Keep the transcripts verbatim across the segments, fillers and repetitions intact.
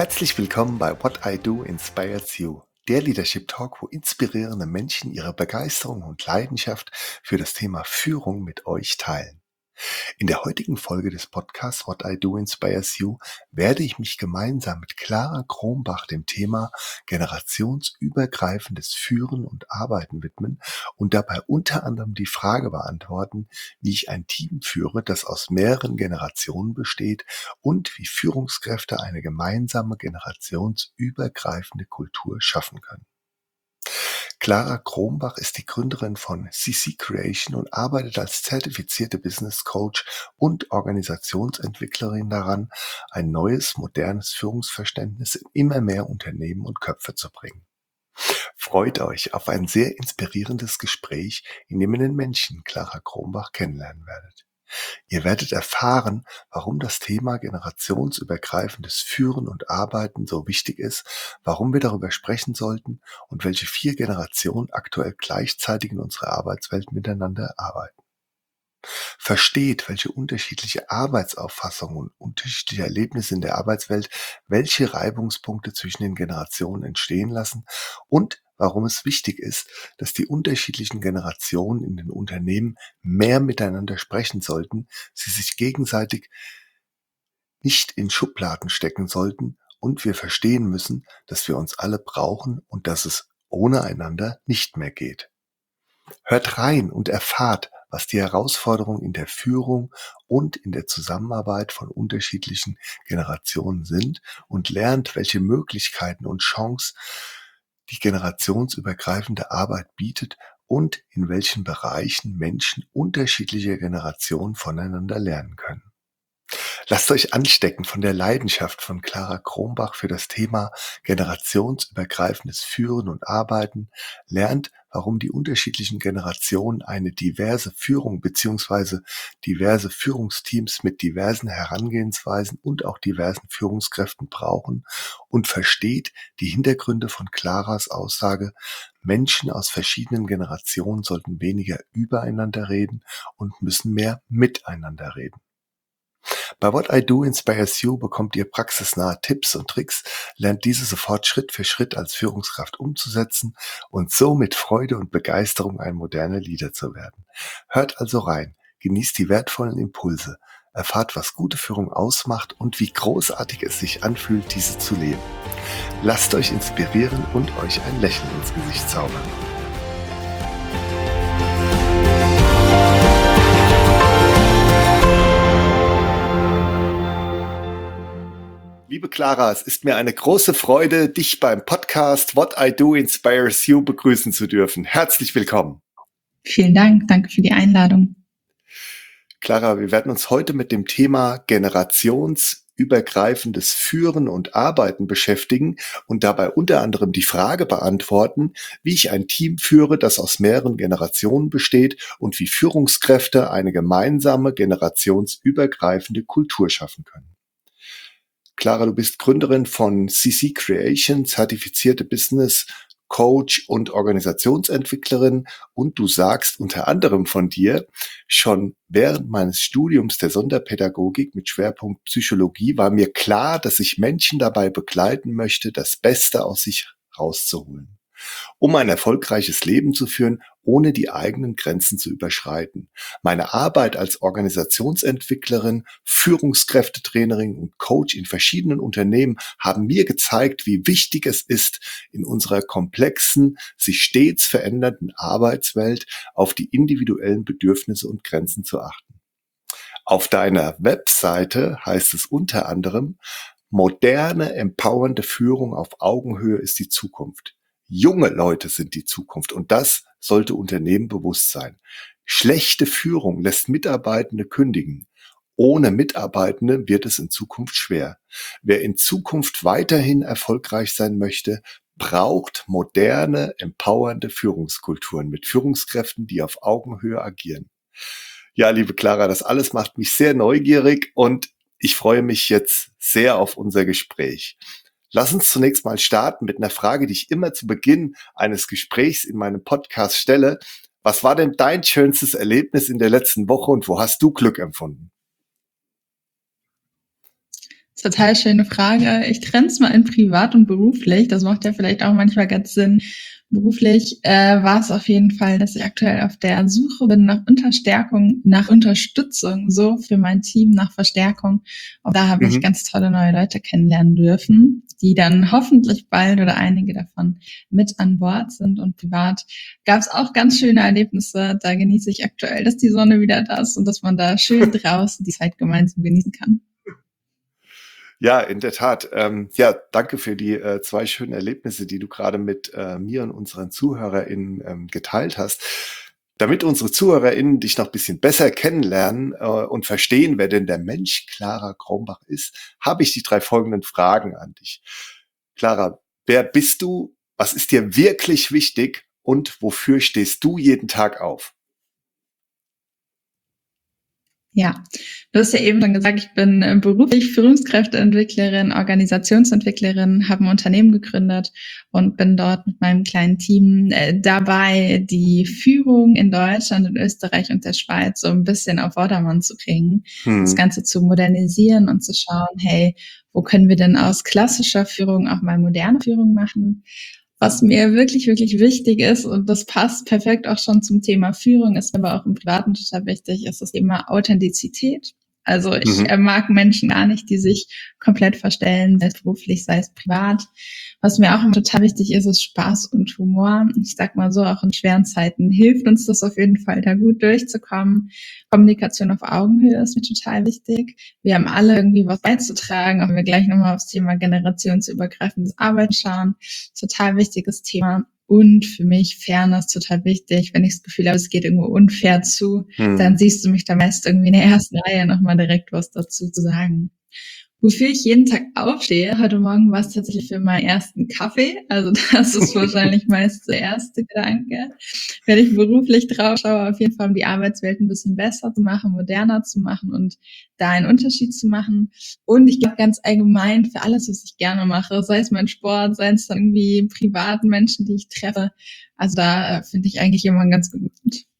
Herzlich willkommen bei What I Do Inspires You, der Leadership Talk, wo inspirierende Menschen ihre Begeisterung und Leidenschaft für das Thema Führung mit euch teilen. In der heutigen Folge des Podcasts What I Do Inspires You werde ich mich gemeinsam mit Clara Krombach dem Thema generationsübergreifendes Führen und Arbeiten widmen und dabei unter anderem die Frage beantworten, wie ich ein Team führe, das aus mehreren Generationen besteht und wie Führungskräfte eine gemeinsame generationsübergreifende Kultur schaffen können. Clara Krombach ist die Gründerin von C C Creation und arbeitet als zertifizierte Business Coach und Organisationsentwicklerin daran, ein neues, modernes Führungsverständnis in immer mehr Unternehmen und Köpfe zu bringen. Freut euch auf ein sehr inspirierendes Gespräch, in dem ihr den Menschen Clara Krombach kennenlernen werdet. Ihr werdet erfahren, warum das Thema generationsübergreifendes Führen und Arbeiten so wichtig ist, warum wir darüber sprechen sollten und welche vier Generationen aktuell gleichzeitig in unserer Arbeitswelt miteinander arbeiten. Versteht, welche unterschiedliche Arbeitsauffassungen und unterschiedliche Erlebnisse in der Arbeitswelt welche Reibungspunkte zwischen den Generationen entstehen lassen und warum es wichtig ist, dass die unterschiedlichen Generationen in den Unternehmen mehr miteinander sprechen sollten, sie sich gegenseitig nicht in Schubladen stecken sollten und wir verstehen müssen, dass wir uns alle brauchen und dass es ohne einander nicht mehr geht. Hört rein und erfahrt, was die Herausforderungen in der Führung und in der Zusammenarbeit von unterschiedlichen Generationen sind und lernt, welche Möglichkeiten und Chancen die generationsübergreifende Arbeit bietet und in welchen Bereichen Menschen unterschiedlicher Generationen voneinander lernen können. Lasst euch anstecken von der Leidenschaft von Clara Krombach für das Thema generationsübergreifendes Führen und Arbeiten, lernt, warum die unterschiedlichen Generationen eine diverse Führung bzw. diverse Führungsteams mit diversen Herangehensweisen und auch diversen Führungskräften brauchen und versteht die Hintergründe von Claras Aussage, Menschen aus verschiedenen Generationen sollten weniger übereinander reden und müssen mehr miteinander reden. Bei What I Do Inspires You bekommt ihr praxisnahe Tipps und Tricks, lernt diese sofort Schritt für Schritt als Führungskraft umzusetzen und so mit Freude und Begeisterung ein moderner Leader zu werden. Hört also rein, genießt die wertvollen Impulse, erfahrt, was gute Führung ausmacht und wie großartig es sich anfühlt, diese zu leben. Lasst euch inspirieren und euch ein Lächeln ins Gesicht zaubern. Liebe Clara, es ist mir eine große Freude, dich beim Podcast What I Do Inspires You begrüßen zu dürfen. Herzlich willkommen. Vielen Dank, danke für die Einladung. Clara, wir werden uns heute mit dem Thema generationsübergreifendes Führen und Arbeiten beschäftigen und dabei unter anderem die Frage beantworten, wie ich ein Team führe, das aus mehreren Generationen besteht und wie Führungskräfte eine gemeinsame generationsübergreifende Kultur schaffen können. Clara, du bist Gründerin von C C Creation, zertifizierte Business Coach und Organisationsentwicklerin und du sagst unter anderem von dir, schon während meines Studiums der Sonderpädagogik mit Schwerpunkt Psychologie war mir klar, dass ich Menschen dabei begleiten möchte, das Beste aus sich rauszuholen, um ein erfolgreiches Leben zu führen, ohne die eigenen Grenzen zu überschreiten. Meine Arbeit als Organisationsentwicklerin, Führungskräftetrainerin und Coach in verschiedenen Unternehmen haben mir gezeigt, wie wichtig es ist, in unserer komplexen, sich stets verändernden Arbeitswelt auf die individuellen Bedürfnisse und Grenzen zu achten. Auf deiner Webseite heißt es unter anderem, moderne, empowernde Führung auf Augenhöhe ist die Zukunft. Junge Leute sind die Zukunft und das sollte Unternehmen bewusst sein. Schlechte Führung lässt Mitarbeitende kündigen. Ohne Mitarbeitende wird es in Zukunft schwer. Wer in Zukunft weiterhin erfolgreich sein möchte, braucht moderne, empowernde Führungskulturen mit Führungskräften, die auf Augenhöhe agieren. Ja, liebe Clara, das alles macht mich sehr neugierig und ich freue mich jetzt sehr auf unser Gespräch. Lass uns zunächst mal starten mit einer Frage, die ich immer zu Beginn eines Gesprächs in meinem Podcast stelle. Was war denn dein schönstes Erlebnis in der letzten Woche und wo hast du Glück empfunden? Total schöne Frage. Ich trenne es mal in privat und beruflich. Das macht ja vielleicht auch manchmal ganz Sinn. Beruflich äh, war es auf jeden Fall, dass ich aktuell auf der Suche bin nach Unterstärkung, nach Unterstützung, so für mein Team, nach Verstärkung. Und da habe ich Mhm. ganz tolle neue Leute kennenlernen dürfen, die dann hoffentlich bald oder einige davon mit an Bord sind. Und privat gab es auch ganz schöne Erlebnisse. Da genieße ich aktuell, dass die Sonne wieder da ist und dass man da schön draußen die Zeit gemeinsam genießen kann. Ja, in der Tat. Ähm, ja, danke für die äh, zwei schönen Erlebnisse, die du gerade mit äh, mir und unseren ZuhörerInnen ähm, geteilt hast. Damit unsere ZuhörerInnen dich noch ein bisschen besser kennenlernen äh, und verstehen, wer denn der Mensch Clara Krombach ist, habe ich die drei folgenden Fragen an dich. Clara, wer bist du? Was ist dir wirklich wichtig? Und wofür stehst du jeden Tag auf? Ja, du hast ja eben schon gesagt, ich bin äh, beruflich Führungskräfteentwicklerin, Organisationsentwicklerin, habe ein Unternehmen gegründet und bin dort mit meinem kleinen Team äh, dabei, die Führung in Deutschland, in Österreich und der Schweiz so ein bisschen auf Vordermann zu bringen, das Hm. Ganze zu modernisieren und zu schauen, hey, wo können wir denn aus klassischer Führung auch mal moderne Führung machen? Was mir wirklich, wirklich wichtig ist, und das passt perfekt auch schon zum Thema Führung, ist aber auch im Privaten total wichtig, ist das Thema Authentizität. Also ich Mhm. äh, mag Menschen gar nicht, die sich komplett verstellen, sei es beruflich, sei es privat. Was mir auch immer total wichtig ist, ist Spaß und Humor. Ich sag mal so, auch in schweren Zeiten hilft uns das auf jeden Fall, da gut durchzukommen. Kommunikation auf Augenhöhe ist mir total wichtig. Wir haben alle irgendwie was beizutragen, auch wenn wir gleich nochmal aufs Thema generationsübergreifendes Arbeiten schauen. Total wichtiges Thema. Und für mich Fairness total wichtig. Wenn ich das Gefühl habe, es geht irgendwo unfair zu, dann Hm. siehst du mich da meist irgendwie in der ersten Reihe nochmal direkt was dazu zu sagen. Wofür ich jeden Tag aufstehe, heute Morgen war es tatsächlich für meinen ersten Kaffee. Also das ist wahrscheinlich meist der erste Gedanke. Wenn ich beruflich drauf schaue, auf jeden Fall, um die Arbeitswelt ein bisschen besser zu machen, moderner zu machen und da einen Unterschied zu machen. Und ich glaube ganz allgemein für alles, was ich gerne mache, sei es mein Sport, sei es dann irgendwie privaten Menschen, die ich treffe. Also da äh, finde ich eigentlich immer ganz gut.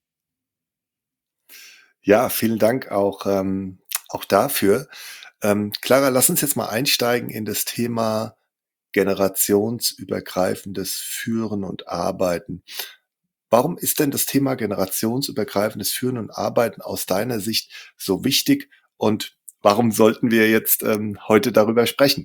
Ja, vielen Dank auch, ähm, auch dafür. Ähm, Clara, lass uns jetzt mal einsteigen in das Thema generationsübergreifendes Führen und Arbeiten. Warum ist denn das Thema generationsübergreifendes Führen und Arbeiten aus deiner Sicht so wichtig und warum sollten wir jetzt ähm, heute darüber sprechen?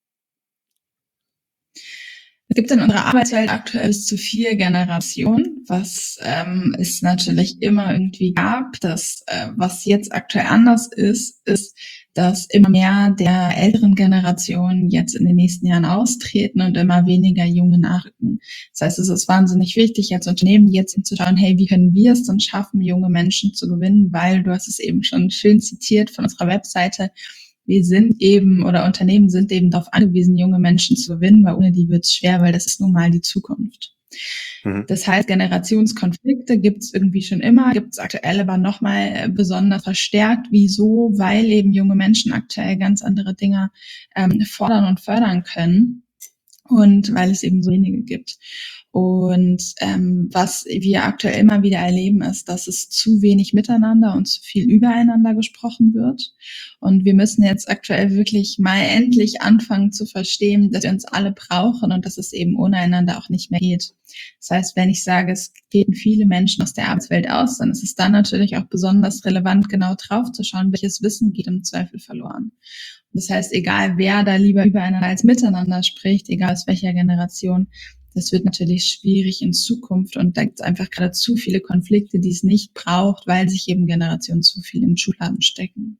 Es gibt in unserer Arbeitswelt aktuell bis zu vier Generationen, was ähm, es natürlich immer irgendwie gab. Das, äh, was jetzt aktuell anders ist, ist, dass immer mehr der älteren Generationen jetzt in den nächsten Jahren austreten und immer weniger junge nachrücken. Das heißt, es ist wahnsinnig wichtig, als Unternehmen jetzt zu schauen, hey, wie können wir es denn schaffen, junge Menschen zu gewinnen? Weil, du hast es eben schon schön zitiert von unserer Webseite, wir sind eben oder Unternehmen sind eben darauf angewiesen, junge Menschen zu gewinnen, weil ohne die wird es schwer, weil das ist nun mal die Zukunft. Mhm. Das heißt, Generationskonflikte gibt es irgendwie schon immer, gibt es aktuell aber nochmal besonders verstärkt. Wieso? Weil eben junge Menschen aktuell ganz andere Dinge ähm, fordern und fördern können und weil es eben so wenige gibt. Und ähm, was wir aktuell immer wieder erleben, ist, dass es zu wenig miteinander und zu viel übereinander gesprochen wird. Und wir müssen jetzt aktuell wirklich mal endlich anfangen zu verstehen, dass wir uns alle brauchen und dass es eben ohne einander auch nicht mehr geht. Das heißt, wenn ich sage, es treten viele Menschen aus der Arbeitswelt aus, dann ist es dann natürlich auch besonders relevant, genau drauf zu schauen, welches Wissen geht im Zweifel verloren. Das heißt, egal wer da lieber übereinander als miteinander spricht, egal aus welcher Generation, das wird natürlich schwierig in Zukunft und da gibt es einfach gerade zu viele Konflikte, die es nicht braucht, weil sich eben Generationen zu viel in Schubladen stecken.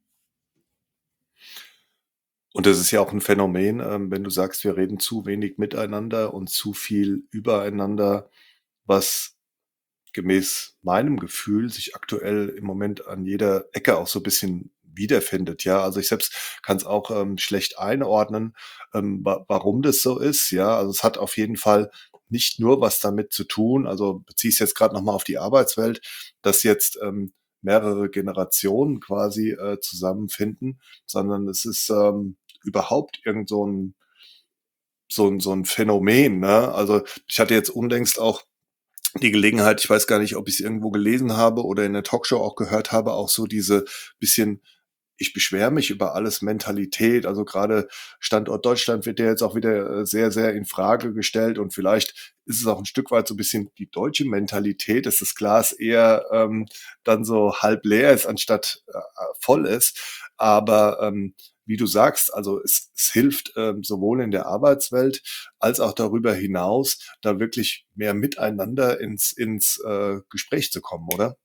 Und das ist ja auch ein Phänomen, ähm, wenn du sagst, wir reden zu wenig miteinander und zu viel übereinander, was gemäß meinem Gefühl sich aktuell im Moment an jeder Ecke auch so ein bisschen wiederfindet, ja. Also, ich selbst kann es auch, ähm, schlecht einordnen, ähm, wa warum das so ist, ja. Also, es hat auf jeden Fall nicht nur was damit zu tun, also, beziehe ich's jetzt grad noch mal auf die Arbeitswelt, dass jetzt, ähm, mehrere Generationen quasi, äh, zusammenfinden, sondern es ist, ähm, überhaupt irgend so 'n so 'n so 'n Phänomen, ne? Also, ich hatte jetzt unlängst auch die Gelegenheit, ich weiß gar nicht, ob ich's irgendwo gelesen habe oder in der Talkshow auch gehört habe, auch so diese bisschen ich beschwere mich über alles Mentalität. Also gerade Standort Deutschland wird ja jetzt auch wieder äh, sehr, sehr in Frage gestellt und vielleicht ist es auch ein Stück weit so ein bisschen die deutsche Mentalität, dass das Glas eher ähm, dann so halb leer ist, anstatt äh, voll ist. Aber ähm, wie du sagst, also es, es hilft ähm, sowohl in der Arbeitswelt als auch darüber hinaus, da wirklich mehr miteinander ins, ins äh, Gespräch zu kommen, oder?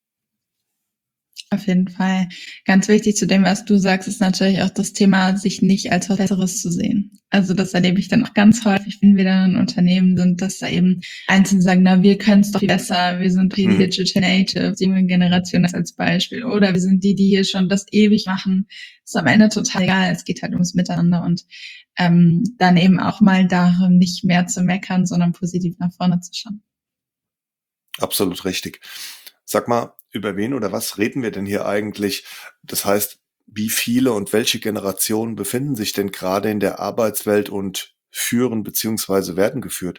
Auf jeden Fall. Ganz wichtig zu dem, was du sagst, ist natürlich auch das Thema, sich nicht als was Besseres zu sehen. Also das erlebe ich dann auch ganz häufig, wenn wir dann in Unternehmen sind, dass da eben Einzelne sagen, na, wir können es doch viel besser, wir sind die Mhm. Digital Natives, die junge Generation das als Beispiel. Oder wir sind die, die hier schon das ewig machen. Ist am Ende total egal. Es geht halt ums Miteinander und ähm, dann eben auch mal darum, nicht mehr zu meckern, sondern positiv nach vorne zu schauen. Absolut richtig. Sag mal, über wen oder was reden wir denn hier eigentlich? Das heißt, wie viele und welche Generationen befinden sich denn gerade in der Arbeitswelt und führen beziehungsweise werden geführt?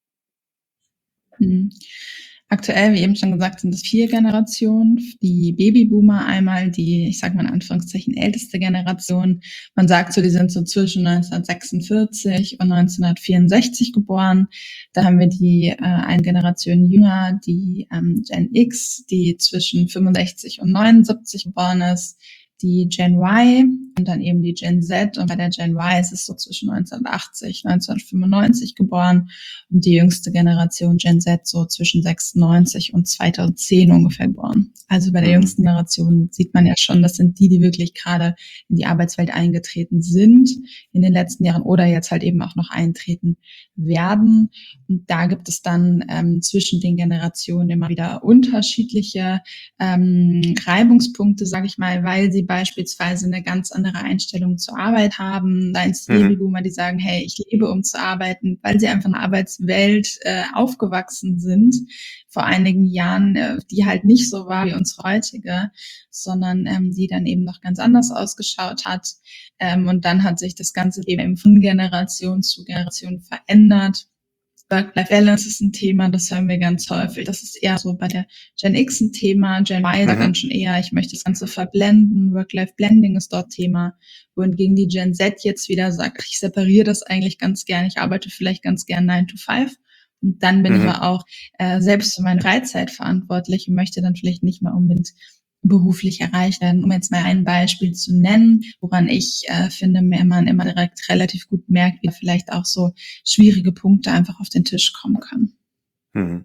Mhm. Aktuell, wie eben schon gesagt, sind es vier Generationen. Die Babyboomer einmal, die, ich sage mal in Anführungszeichen, älteste Generation. Man sagt so, die sind so zwischen neunzehnhundertsechsundvierzig und neunzehnhundertvierundsechzig geboren. Da haben wir die äh, eine Generation jünger, die ähm, Gen X, die zwischen fünfundsechzig und neunundsiebzig geboren ist. Die Gen Y und dann eben die Gen Z. Und bei der Gen Y ist es so zwischen neunzehnhundertachtzig, neunzehnhundertfünfundneunzig geboren. Und die jüngste Generation Gen Z so zwischen sechsundneunzig und zweitausendzehn ungefähr geboren. Also bei der Mhm. jüngsten Generation sieht man ja schon, das sind die, die wirklich gerade in die Arbeitswelt eingetreten sind in den letzten Jahren oder jetzt halt eben auch noch eintreten werden. Und da gibt es dann ähm, zwischen den Generationen immer wieder unterschiedliche ähm, Reibungspunkte, sage ich mal, weil sie beispielsweise eine ganz andere Einstellung zur Arbeit haben. Da ist die Mhm. Babyboomer, die sagen, hey, ich lebe, um zu arbeiten, weil sie einfach in der Arbeitswelt äh, aufgewachsen sind vor einigen Jahren, äh, die halt nicht so war wie unsere heutige, sondern ähm, die dann eben noch ganz anders ausgeschaut hat. Ähm, und dann hat sich das Ganze eben von Generation zu Generation verändert. Work-Life-Balance ist ein Thema, das hören wir ganz häufig. Das ist eher so bei der Gen X ein Thema. Gen Y sagt Mhm. dann schon eher, ich möchte das Ganze verblenden. Work-Life-Blending ist dort Thema. Wohingegen die Gen Z jetzt wieder sagt, ich separiere das eigentlich ganz gern. Ich arbeite vielleicht ganz gern nine to five. Und dann bin ich Mhm. aber auch äh, selbst für meine Freizeit verantwortlich und möchte dann vielleicht nicht mehr unbedingt beruflich erreicht werden. Um jetzt mal ein Beispiel zu nennen, woran ich äh, finde, man immer direkt relativ gut merkt, wie vielleicht auch so schwierige Punkte einfach auf den Tisch kommen können. Mhm.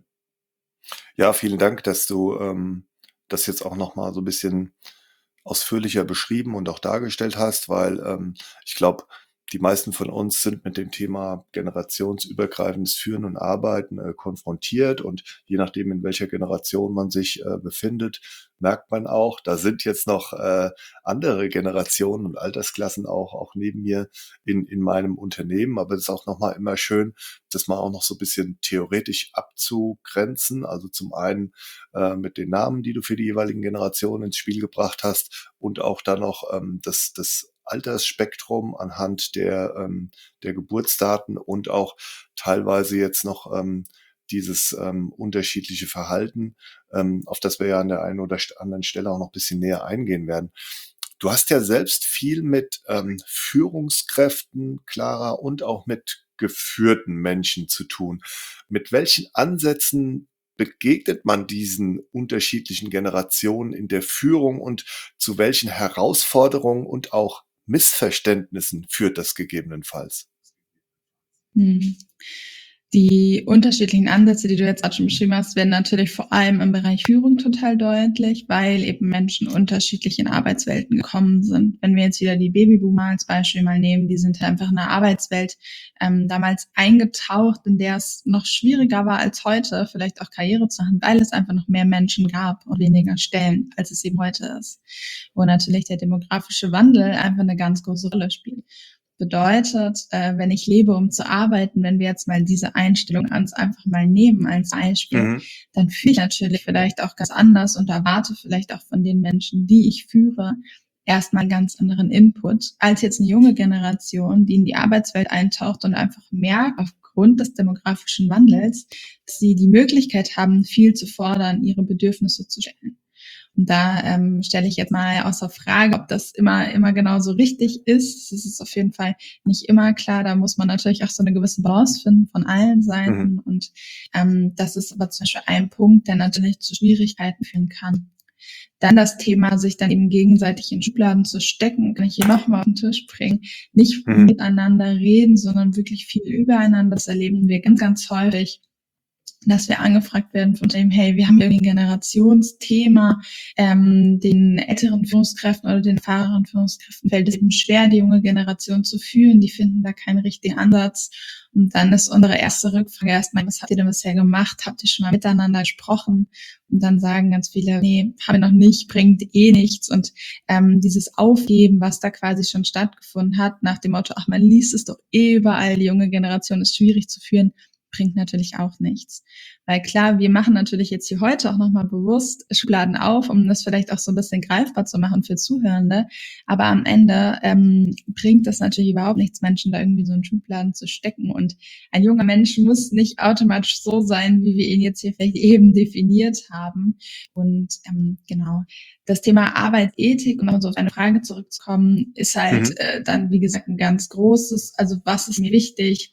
Ja, vielen Dank, dass du ähm, das jetzt auch noch mal so ein bisschen ausführlicher beschrieben und auch dargestellt hast, weil ähm, ich glaube, die meisten von uns sind mit dem Thema generationsübergreifendes Führen und Arbeiten äh, konfrontiert und je nachdem, in welcher Generation man sich äh, befindet, merkt man auch, da sind jetzt noch äh, andere Generationen und Altersklassen auch, auch neben mir in, in meinem Unternehmen. Aber es ist auch nochmal immer schön, das mal auch noch so ein bisschen theoretisch abzugrenzen. Also zum einen äh, mit den Namen, die du für die jeweiligen Generationen ins Spiel gebracht hast und auch dann noch ähm, das, das Altersspektrum anhand der, ähm, der Geburtsdaten und auch teilweise jetzt noch ähm, dieses ähm, unterschiedliche Verhalten, ähm, auf das wir ja an der einen oder anderen Stelle auch noch ein bisschen näher eingehen werden. Du hast ja selbst viel mit ähm, Führungskräften, Clara, und auch mit geführten Menschen zu tun. Mit welchen Ansätzen begegnet man diesen unterschiedlichen Generationen in der Führung und zu welchen Herausforderungen und auch Missverständnissen führt das gegebenenfalls? Hm. Die unterschiedlichen Ansätze, die du jetzt gerade schon beschrieben hast, werden natürlich vor allem im Bereich Führung total deutlich, weil eben Menschen unterschiedlich in Arbeitswelten gekommen sind. Wenn wir jetzt wieder die Babyboomer als Beispiel mal nehmen, die sind einfach in einer Arbeitswelt ähm, damals eingetaucht, in der es noch schwieriger war als heute, vielleicht auch Karriere zu machen, weil es einfach noch mehr Menschen gab und weniger Stellen, als es eben heute ist. Wo natürlich der demografische Wandel einfach eine ganz große Rolle spielt. Bedeutet, äh, wenn ich lebe, um zu arbeiten, wenn wir jetzt mal diese Einstellung ans einfach mal nehmen als Beispiel, Mhm. dann fühle ich natürlich vielleicht auch ganz anders und erwarte vielleicht auch von den Menschen, die ich führe, erstmal einen ganz anderen Input als jetzt eine junge Generation, die in die Arbeitswelt eintaucht und einfach merkt, aufgrund des demografischen Wandels, dass sie die Möglichkeit haben, viel zu fordern, ihre Bedürfnisse zu stellen. Und da ähm, stelle ich jetzt mal außer Frage, ob das immer immer genau so richtig ist. Das ist auf jeden Fall nicht immer klar. Da muss man natürlich auch so eine gewisse Balance finden von allen Mhm. Seiten. Und ähm, das ist aber zum Beispiel ein Punkt, der natürlich zu Schwierigkeiten führen kann. Dann das Thema, sich dann eben gegenseitig in Schubladen zu stecken, kann ich hier nochmal auf den Tisch bringen. Nicht Mhm. miteinander reden, sondern wirklich viel übereinander. Das erleben wir ganz, ganz häufig, dass wir angefragt werden von dem, hey, wir haben irgendwie ein Generationsthema, ähm, den älteren Führungskräften oder den erfahrenen Führungskräften fällt es eben schwer, die junge Generation zu führen, die finden da keinen richtigen Ansatz. Und dann ist unsere erste Rückfrage erstmal, was habt ihr denn bisher gemacht? Habt ihr schon mal miteinander gesprochen? Und dann sagen ganz viele, nee, haben wir noch nicht, bringt eh nichts. Und ähm, dieses Aufgeben, was da quasi schon stattgefunden hat, nach dem Motto, ach, man liest es doch eh überall, die junge Generation ist schwierig zu führen, bringt natürlich auch nichts. Weil klar, wir machen natürlich jetzt hier heute auch nochmal bewusst Schubladen auf, um das vielleicht auch so ein bisschen greifbar zu machen für Zuhörende. Aber am Ende ähm, bringt das natürlich überhaupt nichts, Menschen da irgendwie so in Schubladen zu stecken. Und ein junger Mensch muss nicht automatisch so sein, wie wir ihn jetzt hier vielleicht eben definiert haben. Und ähm, genau, das Thema Arbeitsethik, um noch so auf eine Frage zurückzukommen, ist halt Mhm. äh, dann, wie gesagt, ein ganz großes, also was ist mir wichtig?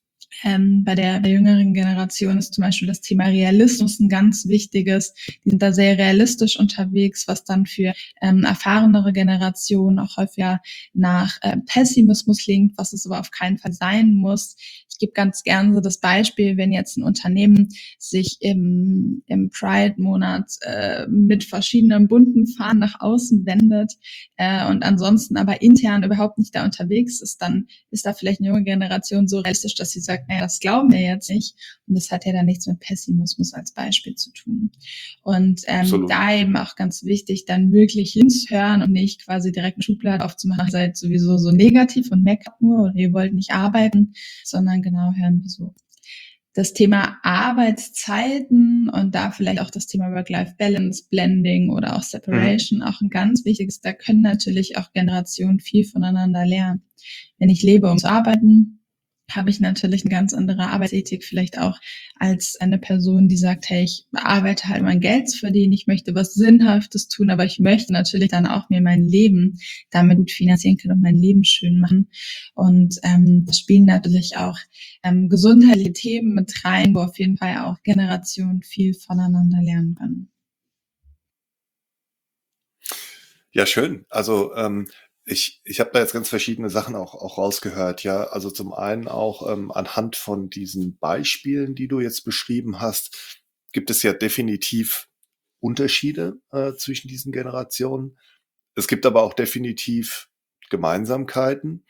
Ähm, bei der, der jüngeren Generation ist zum Beispiel das Thema Realismus ein ganz wichtiges. Die sind da sehr realistisch unterwegs, was dann für ähm, erfahrenere Generationen auch häufiger nach äh, Pessimismus klingt, was es aber auf keinen Fall sein muss. Ich gebe ganz gerne so das Beispiel, wenn jetzt ein Unternehmen sich im, im Pride-Monat äh, mit verschiedenen bunten Fahnen nach außen wendet äh, und ansonsten aber intern überhaupt nicht da unterwegs ist, dann ist da vielleicht eine junge Generation so realistisch, dass sie sagt, naja, das glauben wir jetzt nicht. Und das hat ja dann nichts mit Pessimismus als Beispiel zu tun. Und ähm, Absolut. da eben auch ganz wichtig, dann wirklich hinzuhören und nicht quasi direkt eine Schublade aufzumachen, ihr seid sowieso so negativ und meckert nur oder ihr wollt nicht arbeiten, sondern genau hören, wieso. Das Thema Arbeitszeiten und da vielleicht auch das Thema Work-Life-Balance, Blending oder auch Mhm. Separation auch ein ganz wichtiges. Da können natürlich auch Generationen viel voneinander lernen. Wenn ich lebe, um zu arbeiten, habe ich natürlich eine ganz andere Arbeitsethik vielleicht auch als eine Person, die sagt, hey, ich arbeite halt, um mein Geld zu verdienen, ich möchte was Sinnhaftes tun, aber ich möchte natürlich dann auch mir mein Leben damit gut finanzieren können und mein Leben schön machen. Und ähm, da spielen natürlich auch ähm, gesundheitliche Themen mit rein, wo auf jeden Fall auch Generationen viel voneinander lernen können. Ja, schön. Also ähm, ich, ich habe da jetzt ganz verschiedene Sachen auch, auch rausgehört. Ja, also zum einen auch ähm, anhand von diesen Beispielen, die du jetzt beschrieben hast, gibt es ja definitiv Unterschiede äh, zwischen diesen Generationen. Es gibt aber auch definitiv Gemeinsamkeiten.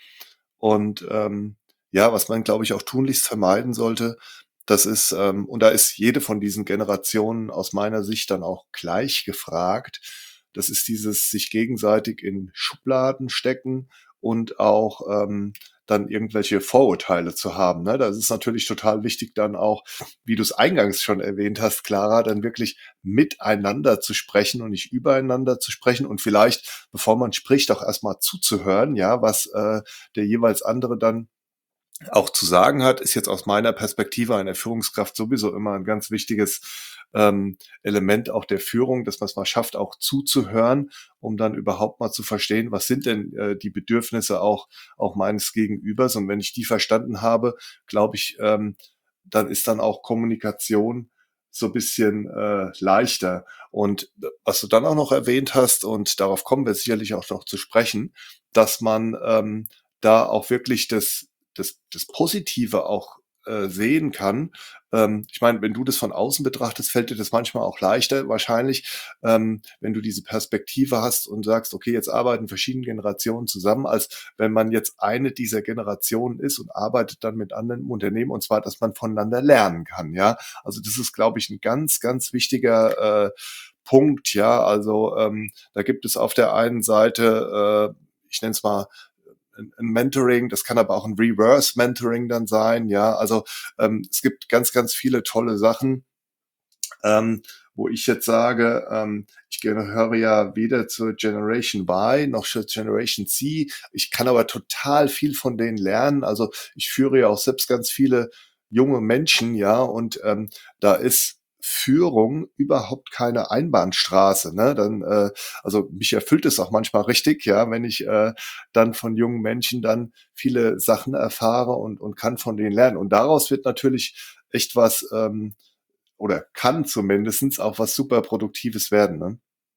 Und ähm, ja, was man, glaube ich, auch tunlichst vermeiden sollte, das ist, ähm, und da ist jede von diesen Generationen aus meiner Sicht dann auch gleich gefragt, das ist dieses sich gegenseitig in Schubladen stecken und auch ähm, dann irgendwelche Vorurteile zu haben. Ne? Das ist natürlich total wichtig, dann auch, wie du es eingangs schon erwähnt hast, Clara, dann wirklich miteinander zu sprechen und nicht übereinander zu sprechen und vielleicht, bevor man spricht, auch erstmal zuzuhören, ja, was äh, der jeweils andere dann auch zu sagen hat, ist jetzt aus meiner Perspektive einer Führungskraft sowieso immer ein ganz wichtiges ähm, Element auch der Führung, dass man es mal schafft, auch zuzuhören, um dann überhaupt mal zu verstehen, was sind denn äh, die Bedürfnisse auch, auch meines Gegenübers. Und wenn ich die verstanden habe, glaube ich, ähm, dann ist dann auch Kommunikation so ein bisschen äh, leichter. Und was du dann auch noch erwähnt hast, und darauf kommen wir sicherlich auch noch zu sprechen, dass man ähm, da auch wirklich das das, das Positive auch äh, sehen kann. Ähm, ich meine, wenn du das von außen betrachtest, fällt dir das manchmal auch leichter, wahrscheinlich, ähm, wenn du diese Perspektive hast und sagst, okay, jetzt arbeiten verschiedene Generationen zusammen, als wenn man jetzt eine dieser Generationen ist und arbeitet dann mit anderen Unternehmen, und zwar, dass man voneinander lernen kann. Ja, also das ist, glaube ich, ein ganz, ganz wichtiger äh, Punkt. Ja, also ähm, da gibt es auf der einen Seite, äh, ich nenne es mal ein Mentoring, das kann aber auch ein Reverse Mentoring dann sein, ja, also ähm, es gibt ganz, ganz viele tolle Sachen, ähm, wo ich jetzt sage, ähm, ich gehöre ja weder zur Generation Y noch zur Generation Z, ich kann aber total viel von denen lernen, also ich führe ja auch selbst ganz viele junge Menschen, ja, und ähm, da ist Führung überhaupt keine Einbahnstraße, ne? Dann, äh, also mich erfüllt es auch manchmal richtig, ja, wenn ich äh, dann von jungen Menschen dann viele Sachen erfahre und und kann von denen lernen. Und daraus wird natürlich echt was ähm, oder kann zumindestens auch was super Produktives werden, ne?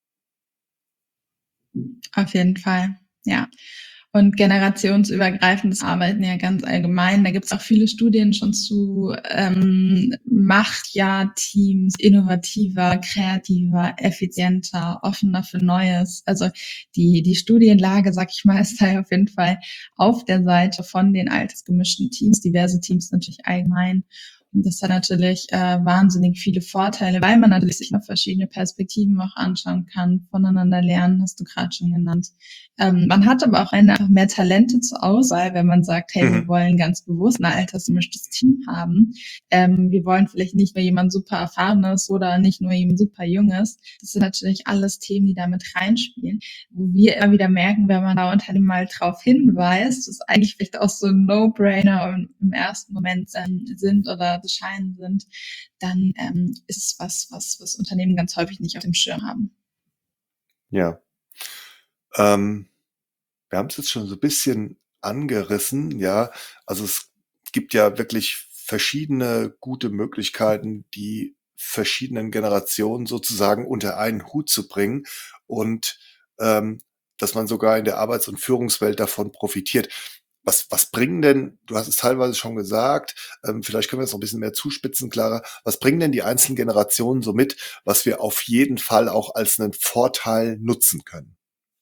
Auf jeden Fall, ja. Und generationsübergreifendes Arbeiten ja ganz allgemein. Da gibt's auch viele Studien schon zu, ähm, macht ja Teams innovativer, kreativer, effizienter, offener für Neues. Also die, die Studienlage, sag ich mal, ist da auf jeden Fall auf der Seite von den altersgemischten Teams, diverse Teams natürlich allgemein. Und das hat natürlich äh, wahnsinnig viele Vorteile, weil man natürlich sich noch verschiedene Perspektiven auch anschauen kann, voneinander lernen, hast du gerade schon genannt. Ähm, man hat aber auch einfach mehr Talente zur Auswahl, wenn man sagt, hey, wir Mhm. wollen ganz bewusst ein altersgemischtes Team haben. Ähm, wir wollen vielleicht nicht nur jemand super Erfahrenes oder nicht nur jemand super Junges. Das sind natürlich alles Themen, die da mit reinspielen, wo wir immer wieder merken, wenn man da Unternehmen mal drauf hinweist, dass eigentlich vielleicht auch so No-Brainer im ersten Moment ähm, sind oder bescheiden sind, dann ähm, ist es was, was, was Unternehmen ganz häufig nicht auf dem Schirm haben. Ja. Ähm, wir haben es jetzt schon so ein bisschen angerissen, ja. Also, es gibt ja wirklich verschiedene gute Möglichkeiten, die verschiedenen Generationen sozusagen unter einen Hut zu bringen und, ähm, dass man sogar in der Arbeits und Führungswelt davon profitiert. Was was bringen denn du hast es teilweise schon gesagt, ähm, vielleicht können wir es noch ein bisschen mehr zuspitzen, Clara. Was bringen denn die einzelnen Generationen so mit, was wir auf jeden Fall auch als einen Vorteil nutzen können?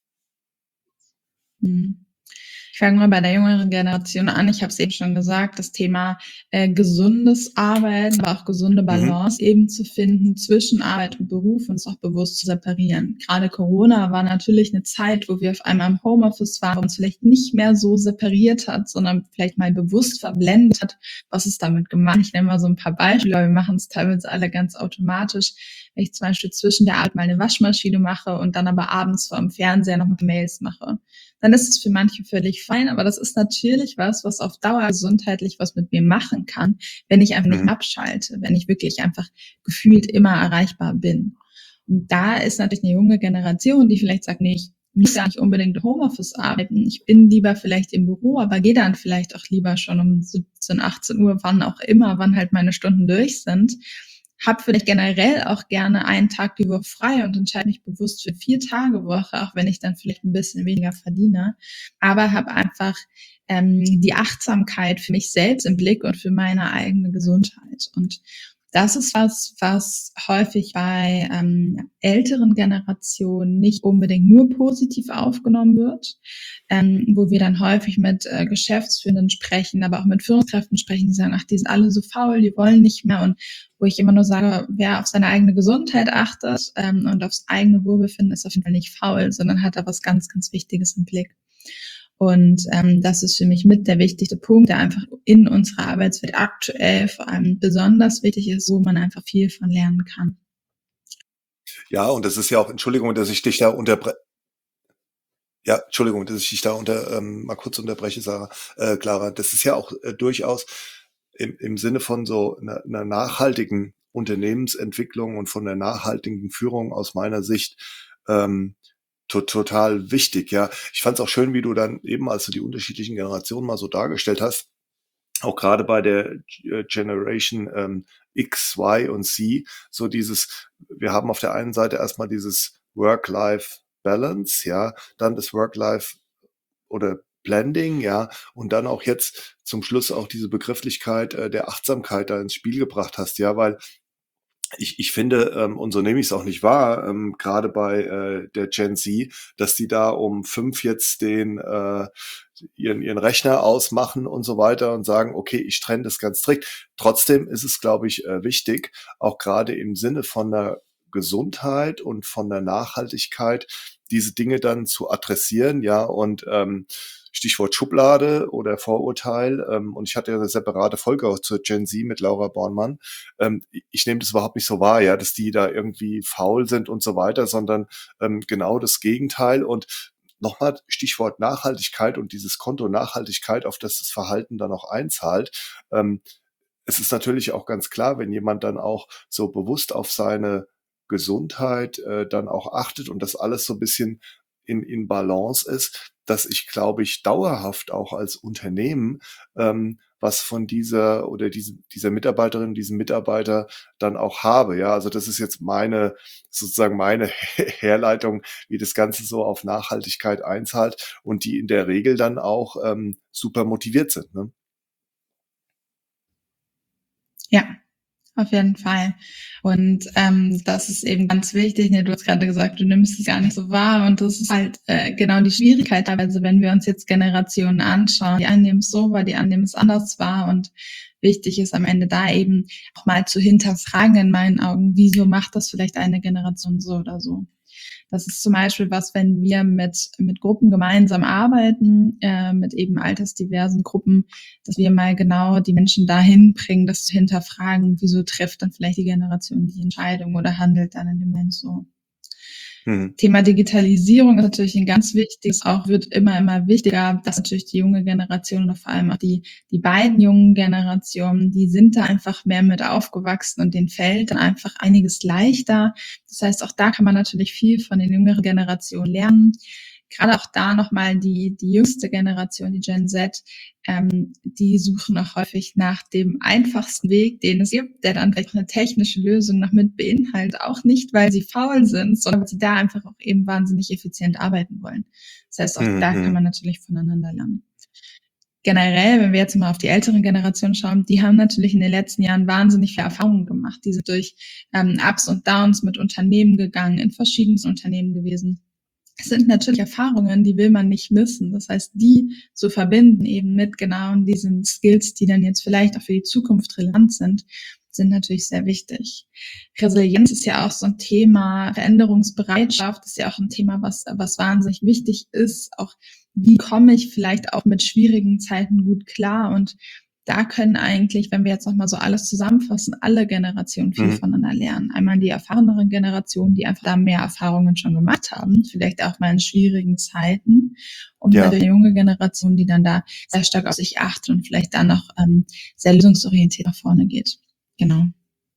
Mhm. Ich fange mal bei der jüngeren Generation an. Ich habe es eben schon gesagt, das Thema äh, gesundes Arbeiten, aber auch gesunde Mhm, Balance eben zu finden zwischen Arbeit und Beruf und es auch bewusst zu separieren. Gerade Corona war natürlich eine Zeit, wo wir auf einmal im Homeoffice waren, wo uns vielleicht nicht mehr so separiert hat, sondern vielleicht mal bewusst verblendet hat, was ist damit gemeint. Ich nenne mal so ein paar Beispiele, aber wir machen es teilweise alle ganz automatisch. Wenn ich zum Beispiel zwischen der Arbeit mal eine Waschmaschine mache und dann aber abends vor dem Fernseher noch Mails mache, dann ist es für manche völlig fein. Aber das ist natürlich was, was auf Dauer gesundheitlich was mit mir machen kann, wenn ich einfach nicht mhm. abschalte, wenn ich wirklich einfach gefühlt immer erreichbar bin. Und da ist natürlich eine junge Generation, die vielleicht sagt, nee, ich muss gar nicht unbedingt Homeoffice arbeiten. Ich bin lieber vielleicht im Büro, aber gehe dann vielleicht auch lieber schon um siebzehn, achtzehn Uhr, wann auch immer, wann halt meine Stunden durch sind. Hab vielleicht generell auch gerne einen Tag die Woche frei und entscheide mich bewusst für vier Tage Woche, auch wenn ich dann vielleicht ein bisschen weniger verdiene, aber habe einfach ähm, die Achtsamkeit für mich selbst im Blick und für meine eigene Gesundheit. Und das ist was, was häufig bei ähm, älteren Generationen nicht unbedingt nur positiv aufgenommen wird, ähm, wo wir dann häufig mit äh, Geschäftsführenden sprechen, aber auch mit Führungskräften sprechen, die sagen, ach, die sind alle so faul, die wollen nicht mehr. Und wo ich immer nur sage, wer auf seine eigene Gesundheit achtet ähm, und aufs eigene Wohlbefinden, ist auf jeden Fall nicht faul, sondern hat da was ganz, ganz Wichtiges im Blick. Und ähm, das ist für mich mit der wichtigste Punkt, der einfach in unserer Arbeitswelt aktuell vor allem besonders wichtig ist, wo man einfach viel von lernen kann. Ja, und das ist ja auch Entschuldigung, dass ich dich da unterbreche. Ja, Entschuldigung, dass ich dich da unter ähm, mal kurz unterbreche, Sarah, äh, Clara. Das ist ja auch äh, durchaus im im Sinne von so 'ner 'ner nachhaltigen Unternehmensentwicklung und von der nachhaltigen Führung aus meiner Sicht, ähm, to total wichtig, ja. Ich fand es auch schön, wie du dann eben, als du die unterschiedlichen Generationen mal so dargestellt hast, auch gerade bei der äh, Generation ähm, X, Y und Z, so dieses, wir haben auf der einen Seite erstmal dieses Work-Life-Balance, ja, dann das Work-Life oder Blending, ja, und dann auch jetzt zum Schluss auch diese Begrifflichkeit äh, der Achtsamkeit da ins Spiel gebracht hast, ja, weil ich, ich finde, ähm, und so nehme ich es auch nicht wahr, ähm, gerade bei äh, der Gen Z, dass die da um fünf jetzt den äh, ihren, ihren Rechner ausmachen und so weiter und sagen, okay, ich trenne das ganz strikt. Trotzdem ist es, glaube ich, äh, wichtig, auch gerade im Sinne von der Gesundheit und von der Nachhaltigkeit, diese Dinge dann zu adressieren, ja, und ähm, Stichwort Schublade oder Vorurteil, ähm, und ich hatte ja eine separate Folge auch zur Gen Z mit Laura Bornmann. Ähm, ich nehme das überhaupt nicht so wahr, ja, dass die da irgendwie faul sind und so weiter, sondern ähm, genau das Gegenteil. Und nochmal Stichwort Nachhaltigkeit und dieses Konto Nachhaltigkeit, auf das das Verhalten dann auch einzahlt. Ähm, es ist natürlich auch ganz klar, wenn jemand dann auch so bewusst auf seine Gesundheit äh, dann auch achtet und das alles so ein bisschen in in Balance ist, dass ich, glaube ich, dauerhaft auch als Unternehmen, ähm, was von dieser oder diese dieser Mitarbeiterin, diesem Mitarbeiter dann auch habe, ja? Also, das ist jetzt meine sozusagen meine Herleitung, wie das Ganze so auf Nachhaltigkeit einzahlt und die in der Regel dann auch, ähm, super motiviert sind, ne? Ja. Auf jeden Fall. Und ähm, das ist eben ganz wichtig. Ne? Du hast gerade gesagt, du nimmst es gar nicht so wahr. Und das ist halt äh, genau die Schwierigkeit teilweise, wenn wir uns jetzt Generationen anschauen. Die einen nehmen es so wahr, die anderen nehmen es anders wahr. Und wichtig ist am Ende da eben auch mal zu hinterfragen in meinen Augen, wieso macht das vielleicht eine Generation so oder so. Das ist zum Beispiel was, wenn wir mit, mit Gruppen gemeinsam arbeiten, äh, mit eben altersdiversen Gruppen, dass wir mal genau die Menschen dahin bringen, das zu hinterfragen, wieso trifft dann vielleicht die Generation die Entscheidung oder handelt dann in dem Moment so. Mhm. Thema Digitalisierung ist natürlich ein ganz wichtiges, auch wird immer, immer wichtiger, dass natürlich die junge Generation oder vor allem auch die, die beiden jungen Generationen, die sind da einfach mehr mit aufgewachsen und denen fällt dann einfach einiges leichter. Das heißt, auch da kann man natürlich viel von den jüngeren Generationen lernen. Gerade auch da nochmal die, die jüngste Generation, die Gen Z, ähm, die suchen auch häufig nach dem einfachsten Weg, den es gibt, der dann vielleicht eine technische Lösung noch mit beinhaltet. Auch nicht, weil sie faul sind, sondern weil sie da einfach auch eben wahnsinnig effizient arbeiten wollen. Das heißt, auch Mhm, da kann mhm. man natürlich voneinander lernen. Generell, wenn wir jetzt mal auf die älteren Generationen schauen, die haben natürlich in den letzten Jahren wahnsinnig viele Erfahrungen gemacht. Die sind durch ähm, Ups und Downs mit Unternehmen gegangen, in verschiedensten Unternehmen gewesen. Es sind natürlich Erfahrungen, die will man nicht missen. Das heißt, die zu verbinden eben mit genau diesen Skills, die dann jetzt vielleicht auch für die Zukunft relevant sind, sind natürlich sehr wichtig. Resilienz ist ja auch so ein Thema. Veränderungsbereitschaft ist ja auch ein Thema, was, was wahnsinnig wichtig ist. Auch wie komme ich vielleicht auch mit schwierigen Zeiten gut klar? Und da können eigentlich, wenn wir jetzt nochmal so alles zusammenfassen, alle Generationen viel Mhm. voneinander lernen. Einmal die erfahreneren Generationen, die einfach da mehr Erfahrungen schon gemacht haben, vielleicht auch mal in schwierigen Zeiten. Und Ja. natürlich junge Generationen, die dann da sehr stark auf sich achten und vielleicht dann noch ähm, sehr lösungsorientiert nach vorne geht. Genau.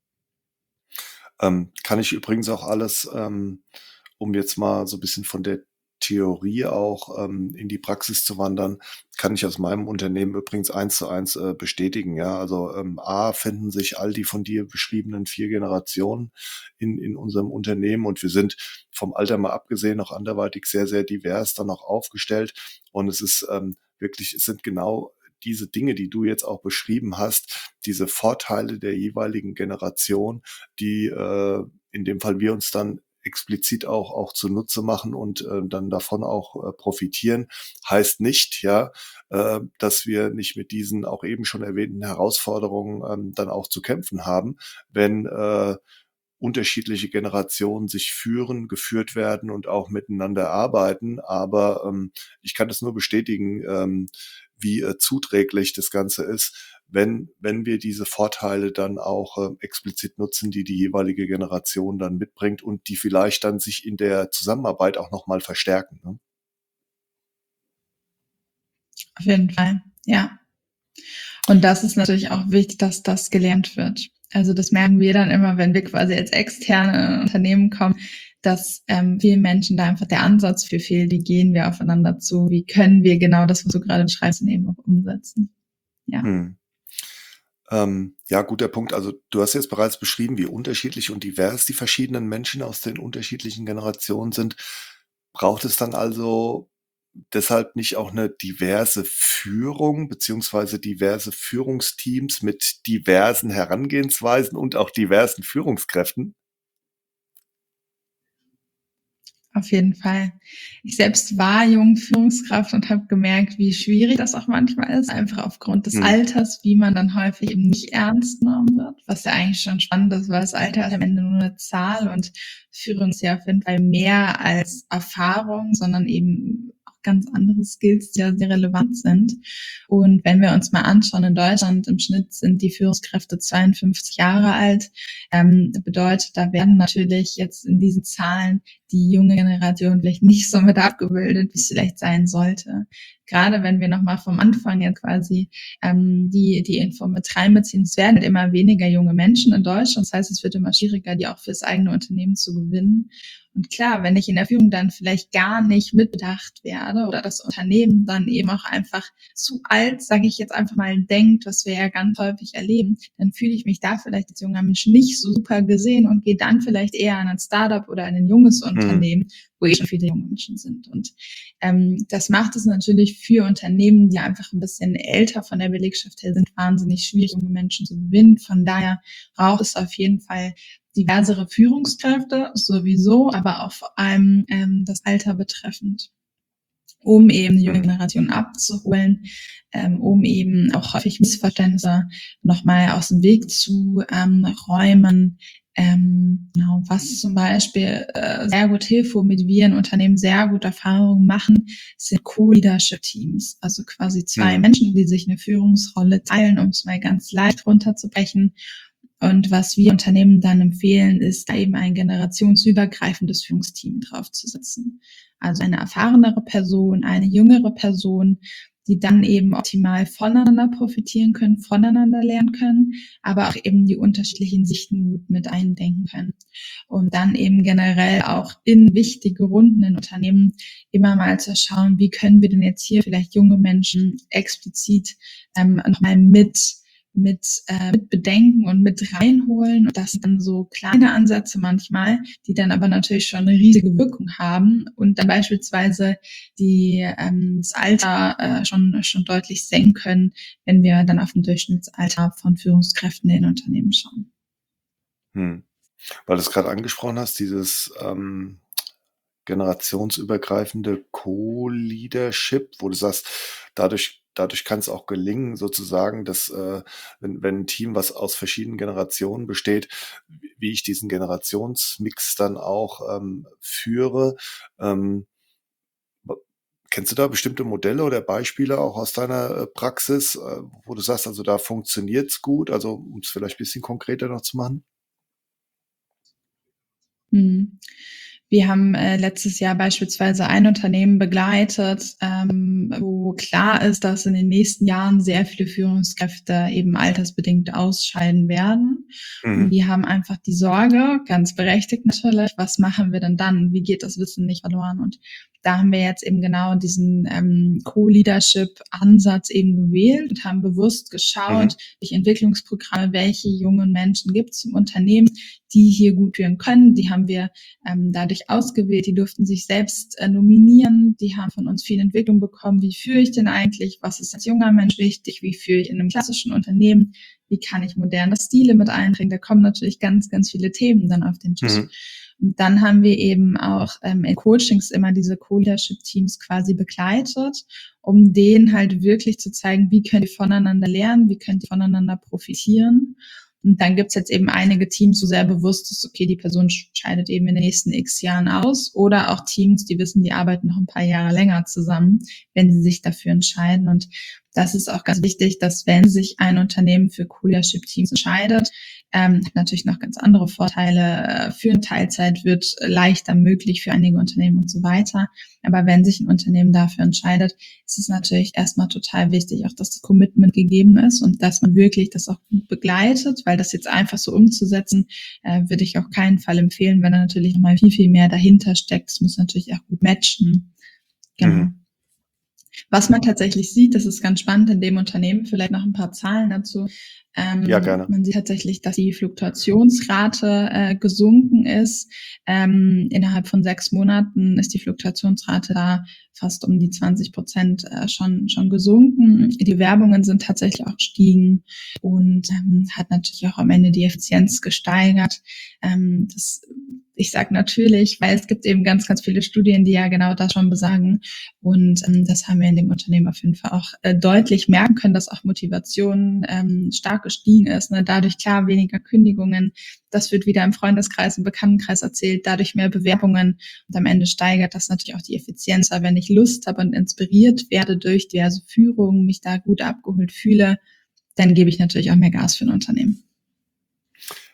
Ähm, kann ich übrigens auch alles, ähm, um jetzt mal so ein bisschen von der Theorie auch, ähm, in die Praxis zu wandern, kann ich aus meinem Unternehmen übrigens eins zu eins äh, bestätigen, ja. Also, ähm, A, finden sich all die von dir beschriebenen vier Generationen in in unserem Unternehmen und wir sind vom Alter mal abgesehen auch anderweitig sehr, sehr divers dann auch aufgestellt. Und es ist, ähm, wirklich es sind genau diese Dinge, die du jetzt auch beschrieben hast, diese Vorteile der jeweiligen Generation, die, äh, in dem Fall wir uns dann explizit auch auch zunutze machen und, äh, dann davon auch, äh, profitieren. Heißt nicht, ja, äh, dass wir nicht mit diesen auch eben schon erwähnten Herausforderungen, ähm, dann auch zu kämpfen haben, wenn, äh, unterschiedliche Generationen sich führen, geführt werden und auch miteinander arbeiten. Aber, ähm, ich kann das nur bestätigen, ähm, wie, äh, zuträglich das Ganze ist, wenn wenn wir diese Vorteile dann auch, äh, explizit nutzen, die die jeweilige Generation dann mitbringt und die vielleicht dann sich in der Zusammenarbeit auch noch mal verstärken, ne? Auf jeden Fall, ja. Und das ist natürlich auch wichtig, dass das gelernt wird. Also das merken wir dann immer, wenn wir quasi als externe Unternehmen kommen, dass ähm, vielen Menschen da einfach der Ansatz für fehlt. Wie gehen wir aufeinander zu? Wie können wir genau das, was du gerade beschreibst, eben auch umsetzen? Ja. Mhm. Ähm, ja, guter Punkt. Also, du hast jetzt bereits beschrieben, wie unterschiedlich und divers die verschiedenen Menschen aus den unterschiedlichen Generationen sind. Braucht es dann also deshalb nicht auch eine diverse Führung beziehungsweise diverse Führungsteams mit diversen Herangehensweisen und auch diversen Führungskräften? Auf jeden Fall. Ich selbst war Jungführungskraft und habe gemerkt, wie schwierig das auch manchmal ist, einfach aufgrund des Mhm. Alters, wie man dann häufig eben nicht ernst genommen wird, was ja eigentlich schon spannend ist, weil das Alter ist am Ende nur eine Zahl und Führung ist ja auf jeden Fall mehr als Erfahrung, sondern eben auch ganz andere Skills, die ja sehr relevant sind. Und wenn wir uns mal anschauen, in Deutschland im Schnitt sind die Führungskräfte zweiundfünfzig Jahre alt. Ähm, bedeutet, da werden natürlich jetzt in diesen Zahlen die junge Generation vielleicht nicht so mit abgebildet, wie es vielleicht sein sollte. Gerade wenn wir nochmal vom Anfang jetzt quasi ähm, die, die Info mit reinbeziehen, es werden immer weniger junge Menschen in Deutschland. Das heißt, es wird immer schwieriger, die auch fürs eigene Unternehmen zu gewinnen. Und klar, wenn ich in der Führung dann vielleicht gar nicht mitbedacht werde oder das Unternehmen dann eben auch einfach zu alt, sage ich jetzt einfach mal, denkt, was wir ja ganz häufig erleben, dann fühle ich mich da vielleicht als junger Mensch nicht so super gesehen und gehe dann vielleicht eher an ein Startup oder an ein junges Unternehmen, mhm. wo eh schon viele junge Menschen sind. Und ähm, das macht es natürlich für Unternehmen, die einfach ein bisschen älter von der Belegschaft her sind, wahnsinnig schwierig, junge Menschen zu gewinnen. Von daher braucht es auf jeden Fall diversere Führungskräfte sowieso, aber auch vor allem ähm, das Alter betreffend, um eben die junge Generation abzuholen, ähm, um eben auch häufig Missverständnisse nochmal aus dem Weg zu ähm, räumen. Ähm, genau, was zum Beispiel äh, sehr gut hilft, womit wir in Unternehmen sehr gute Erfahrungen machen, sind Co-Leadership-Teams. Also quasi zwei mhm. Menschen, die sich eine Führungsrolle teilen, um es mal ganz leicht runterzubrechen. Und was wir Unternehmen dann empfehlen, ist, da eben ein generationsübergreifendes Führungsteam draufzusetzen. Also eine erfahrenere Person, eine jüngere Person, die dann eben optimal voneinander profitieren können, voneinander lernen können, aber auch eben die unterschiedlichen Sichten gut mit eindenken können. Und dann eben generell auch in wichtige Runden in Unternehmen immer mal zu schauen, wie können wir denn jetzt hier vielleicht junge Menschen explizit ähm, nochmal mit mit, äh, mit bedenken und mit reinholen. Und das sind dann so kleine Ansätze manchmal, die dann aber natürlich schon eine riesige Wirkung haben und dann beispielsweise die, ähm, das Alter äh, schon, schon deutlich senken können, wenn wir dann auf ein Durchschnittsalter von Führungskräften in Unternehmen schauen. Hm. Weil du es gerade angesprochen hast, dieses ähm, generationsübergreifende Co-Leadership, wo du sagst, dadurch Dadurch kann es auch gelingen, sozusagen, dass äh, wenn, wenn ein Team, was aus verschiedenen Generationen besteht, wie ich diesen Generationsmix dann auch ähm, führe. Ähm, kennst du da bestimmte Modelle oder Beispiele auch aus deiner äh, Praxis, äh, wo du sagst, also da funktioniert's gut, also um es vielleicht ein bisschen konkreter noch zu machen? Hm. Wir haben äh, letztes Jahr beispielsweise ein Unternehmen begleitet, ähm, wo klar ist, dass in den nächsten Jahren sehr viele Führungskräfte eben altersbedingt ausscheiden werden. Mhm. Und die haben einfach die Sorge, ganz berechtigt natürlich, was machen wir denn dann? Wie geht das Wissen nicht verloren? Und da haben wir jetzt eben genau diesen ähm, Co-Leadership-Ansatz eben gewählt und haben bewusst geschaut, mhm. durch Entwicklungsprogramme, welche jungen Menschen gibt es im Unternehmen, die hier gut führen können. Die haben wir ähm, dadurch ausgewählt. Die durften sich selbst äh, nominieren. Die haben von uns viel Entwicklung bekommen. Wie führe ich denn eigentlich? Was ist als junger Mensch wichtig? Wie führe ich in einem klassischen Unternehmen? Wie kann ich moderne Stile mit einbringen? Da kommen natürlich ganz, ganz viele Themen dann auf den Tisch. Mhm. Und dann haben wir eben auch ähm, in Coachings immer diese Co-Leadership-Teams quasi begleitet, um denen halt wirklich zu zeigen, wie können die voneinander lernen, wie können die voneinander profitieren. Und dann gibt's jetzt eben einige Teams, wo sehr bewusst ist, okay, die Person scheidet eben in den nächsten x Jahren aus. Oder auch Teams, die wissen, die arbeiten noch ein paar Jahre länger zusammen, wenn sie sich dafür entscheiden. Und das ist auch ganz wichtig, dass wenn sich ein Unternehmen für Co-Leadership-Teams entscheidet, ähm, hat natürlich noch ganz andere Vorteile. Für eine Teilzeit wird leichter möglich für einige Unternehmen und so weiter. Aber wenn sich ein Unternehmen dafür entscheidet, ist es natürlich erstmal total wichtig, auch dass das Commitment gegeben ist und dass man wirklich das auch gut begleitet, weil das jetzt einfach so umzusetzen, äh, würde ich auch keinen Fall empfehlen, wenn da natürlich nochmal viel, viel mehr dahinter steckt. Es muss natürlich auch gut matchen. Genau. Mhm. Was man tatsächlich sieht, das ist ganz spannend in dem Unternehmen, vielleicht noch ein paar Zahlen dazu. Ähm, ja, gerne. Man sieht tatsächlich, dass die Fluktuationsrate äh, gesunken ist. Ähm, innerhalb von sechs Monaten ist die Fluktuationsrate da fast um die zwanzig Prozent äh, schon schon gesunken. Die Werbungen sind tatsächlich auch gestiegen und ähm, hat natürlich auch am Ende die Effizienz gesteigert. Ähm, das Ich sage natürlich, weil es gibt eben ganz, ganz viele Studien, die ja genau das schon besagen. Und ähm, das haben wir in dem Unternehmen auf jeden Fall auch äh, deutlich merken können, dass auch Motivation ähm, stark gestiegen ist. Ne? Dadurch klar weniger Kündigungen. Das wird wieder im Freundeskreis, im Bekanntenkreis erzählt. Dadurch mehr Bewerbungen. Und am Ende steigert das natürlich auch die Effizienz. Aber wenn ich Lust habe und inspiriert werde durch diverse Führungen, mich da gut abgeholt fühle, dann gebe ich natürlich auch mehr Gas für ein Unternehmen.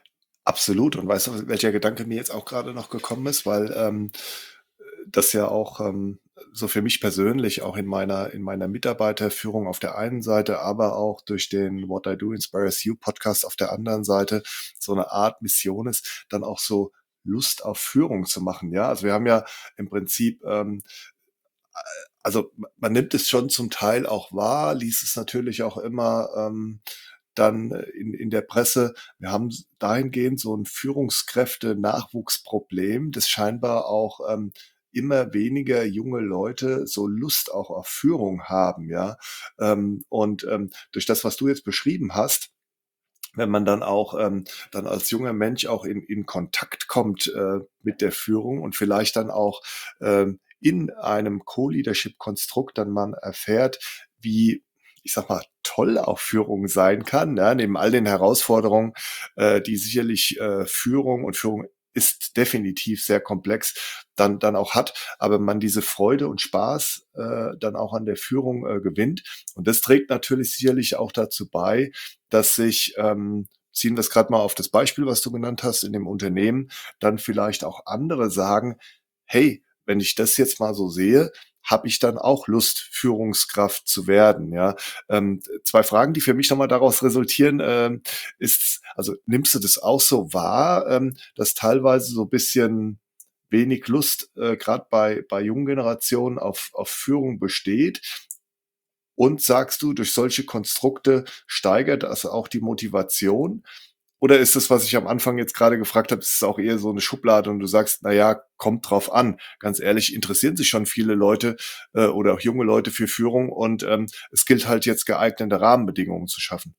Absolut. Und weißt du, welcher Gedanke mir jetzt auch gerade noch gekommen ist, weil ähm, das ja auch ähm, so für mich persönlich auch in meiner in meiner Mitarbeiterführung auf der einen Seite, aber auch durch den What I Do Inspires You Podcast auf der anderen Seite so eine Art Mission ist, dann auch so Lust auf Führung zu machen. Ja, also wir haben ja im Prinzip ähm, also man nimmt es schon zum Teil auch wahr, liest es natürlich auch immer ähm, dann in, in der Presse. Wir haben dahingehend so ein Führungskräfte-Nachwuchsproblem, das scheinbar auch ähm, immer weniger junge Leute so Lust auch auf Führung haben, ja. Ähm, und ähm, durch das, was du jetzt beschrieben hast, wenn man dann auch ähm, dann als junger Mensch auch in, in Kontakt kommt äh, mit der Führung und vielleicht dann auch ähm, in einem Co-Leadership-Konstrukt dann man erfährt, wie, ich sag mal, toll auch Führung sein kann, ja, neben all den Herausforderungen, äh, die sicherlich äh, Führung und Führung ist definitiv sehr komplex, dann, dann auch hat, aber man diese Freude und Spaß äh, dann auch an der Führung äh, gewinnt. Und das trägt natürlich sicherlich auch dazu bei, dass sich, ähm, ziehen wir es gerade mal auf das Beispiel, was du genannt hast, in dem Unternehmen, dann vielleicht auch andere sagen, hey, wenn ich das jetzt mal so sehe, habe ich dann auch Lust, Führungskraft zu werden, ja. Ähm, zwei Fragen, die für mich nochmal daraus resultieren, ähm, ist, also nimmst du das auch so wahr, ähm, dass teilweise so ein bisschen wenig Lust, äh, gerade bei, bei jungen Generationen auf, auf Führung besteht? Und sagst du, durch solche Konstrukte steigert das auch die Motivation? Oder ist das, was ich am Anfang jetzt gerade gefragt habe, ist es auch eher so eine Schublade und du sagst, na ja, kommt drauf an. Ganz ehrlich, interessieren sich schon viele Leute äh, oder auch junge Leute für Führung und ähm, es gilt halt jetzt geeignete Rahmenbedingungen zu schaffen.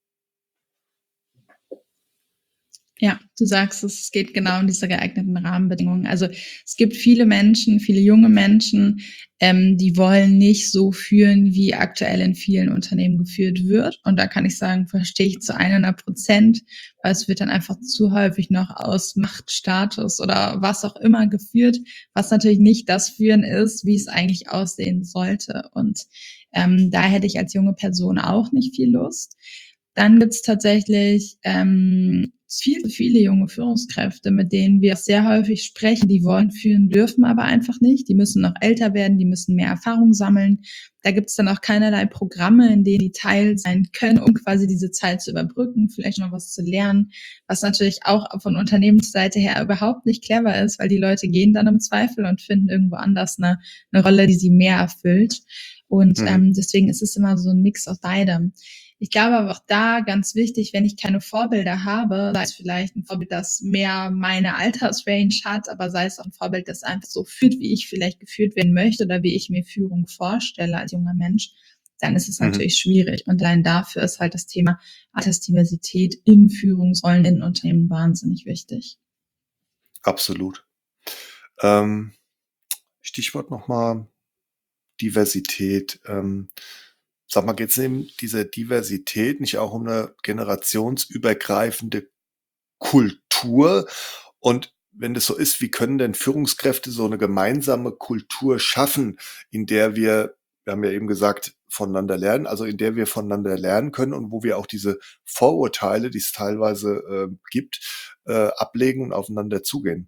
Ja, du sagst es, es geht genau um diese geeigneten Rahmenbedingungen. Also es gibt viele Menschen, viele junge Menschen, ähm, die wollen nicht so führen, wie aktuell in vielen Unternehmen geführt wird. Und da kann ich sagen, verstehe ich zu hundert Prozent, weil es wird dann einfach zu häufig noch aus Machtstatus oder was auch immer geführt, was natürlich nicht das Führen ist, wie es eigentlich aussehen sollte. Und ähm, da hätte ich als junge Person auch nicht viel Lust. Dann gibt's tatsächlich ähm, viel zu viele junge Führungskräfte, mit denen wir sehr häufig sprechen, die wollen führen, dürfen aber einfach nicht. Die müssen noch älter werden, die müssen mehr Erfahrung sammeln. Da gibt's dann auch keinerlei Programme, in denen die Teil sein können, um quasi diese Zeit zu überbrücken, vielleicht noch was zu lernen, was natürlich auch von Unternehmensseite her überhaupt nicht clever ist, weil die Leute gehen dann im Zweifel und finden irgendwo anders eine, eine Rolle, die sie mehr erfüllt. Und Mhm. ähm, deswegen ist es immer so ein Mix aus beidem. Ich glaube aber auch da ganz wichtig, wenn ich keine Vorbilder habe, sei es vielleicht ein Vorbild, das mehr meine Altersrange hat, aber sei es auch ein Vorbild, das einfach so führt, wie ich vielleicht geführt werden möchte oder wie ich mir Führung vorstelle als junger Mensch, dann ist es Mhm. natürlich schwierig. Und allein dafür ist halt das Thema Altersdiversität in Führungsrollen in Unternehmen wahnsinnig wichtig. Absolut. Ähm, Stichwort nochmal Diversität. Ähm, sag mal, geht es neben dieser Diversität nicht auch um eine generationsübergreifende Kultur? Und wenn das so ist, wie können denn Führungskräfte so eine gemeinsame Kultur schaffen, in der wir, wir haben ja eben gesagt, voneinander lernen, also in der wir voneinander lernen können und wo wir auch diese Vorurteile, die es teilweise äh, gibt, äh, ablegen und aufeinander zugehen?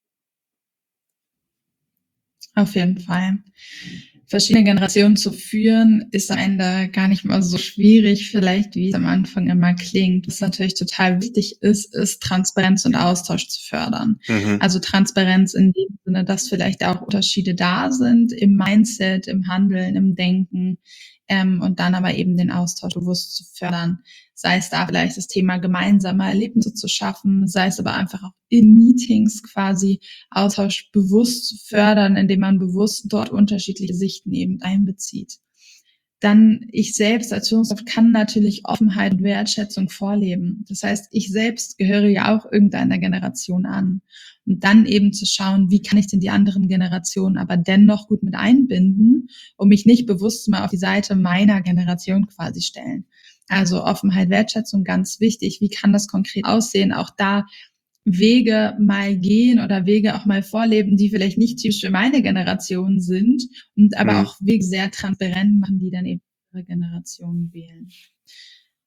Auf jeden Fall. Verschiedene Generationen zu führen, ist am Ende gar nicht mal so schwierig, vielleicht wie es am Anfang immer klingt. Was natürlich total wichtig ist, ist Transparenz und Austausch zu fördern. Mhm. Also Transparenz in dem Sinne, dass vielleicht auch Unterschiede da sind im Mindset, im Handeln, im Denken, ähm, und dann aber eben den Austausch bewusst zu fördern. Sei es da vielleicht das Thema gemeinsame Erlebnisse zu schaffen, sei es aber einfach auch in Meetings quasi Austausch bewusst zu fördern, indem man bewusst dort unterschiedliche Sichten eben einbezieht. Dann ich selbst als Führungskraft kann natürlich Offenheit und Wertschätzung vorleben. Das heißt, ich selbst gehöre ja auch irgendeiner Generation an. Und dann eben zu schauen, wie kann ich denn die anderen Generationen aber dennoch gut mit einbinden, um mich nicht bewusst mal auf die Seite meiner Generation quasi stellen. Also Offenheit, Wertschätzung, ganz wichtig. Wie kann das konkret aussehen? Auch da Wege mal gehen oder Wege auch mal vorleben, die vielleicht nicht typisch für meine Generation sind und aber Mhm. auch Wege sehr transparent machen, die dann eben ihre Generation wählen.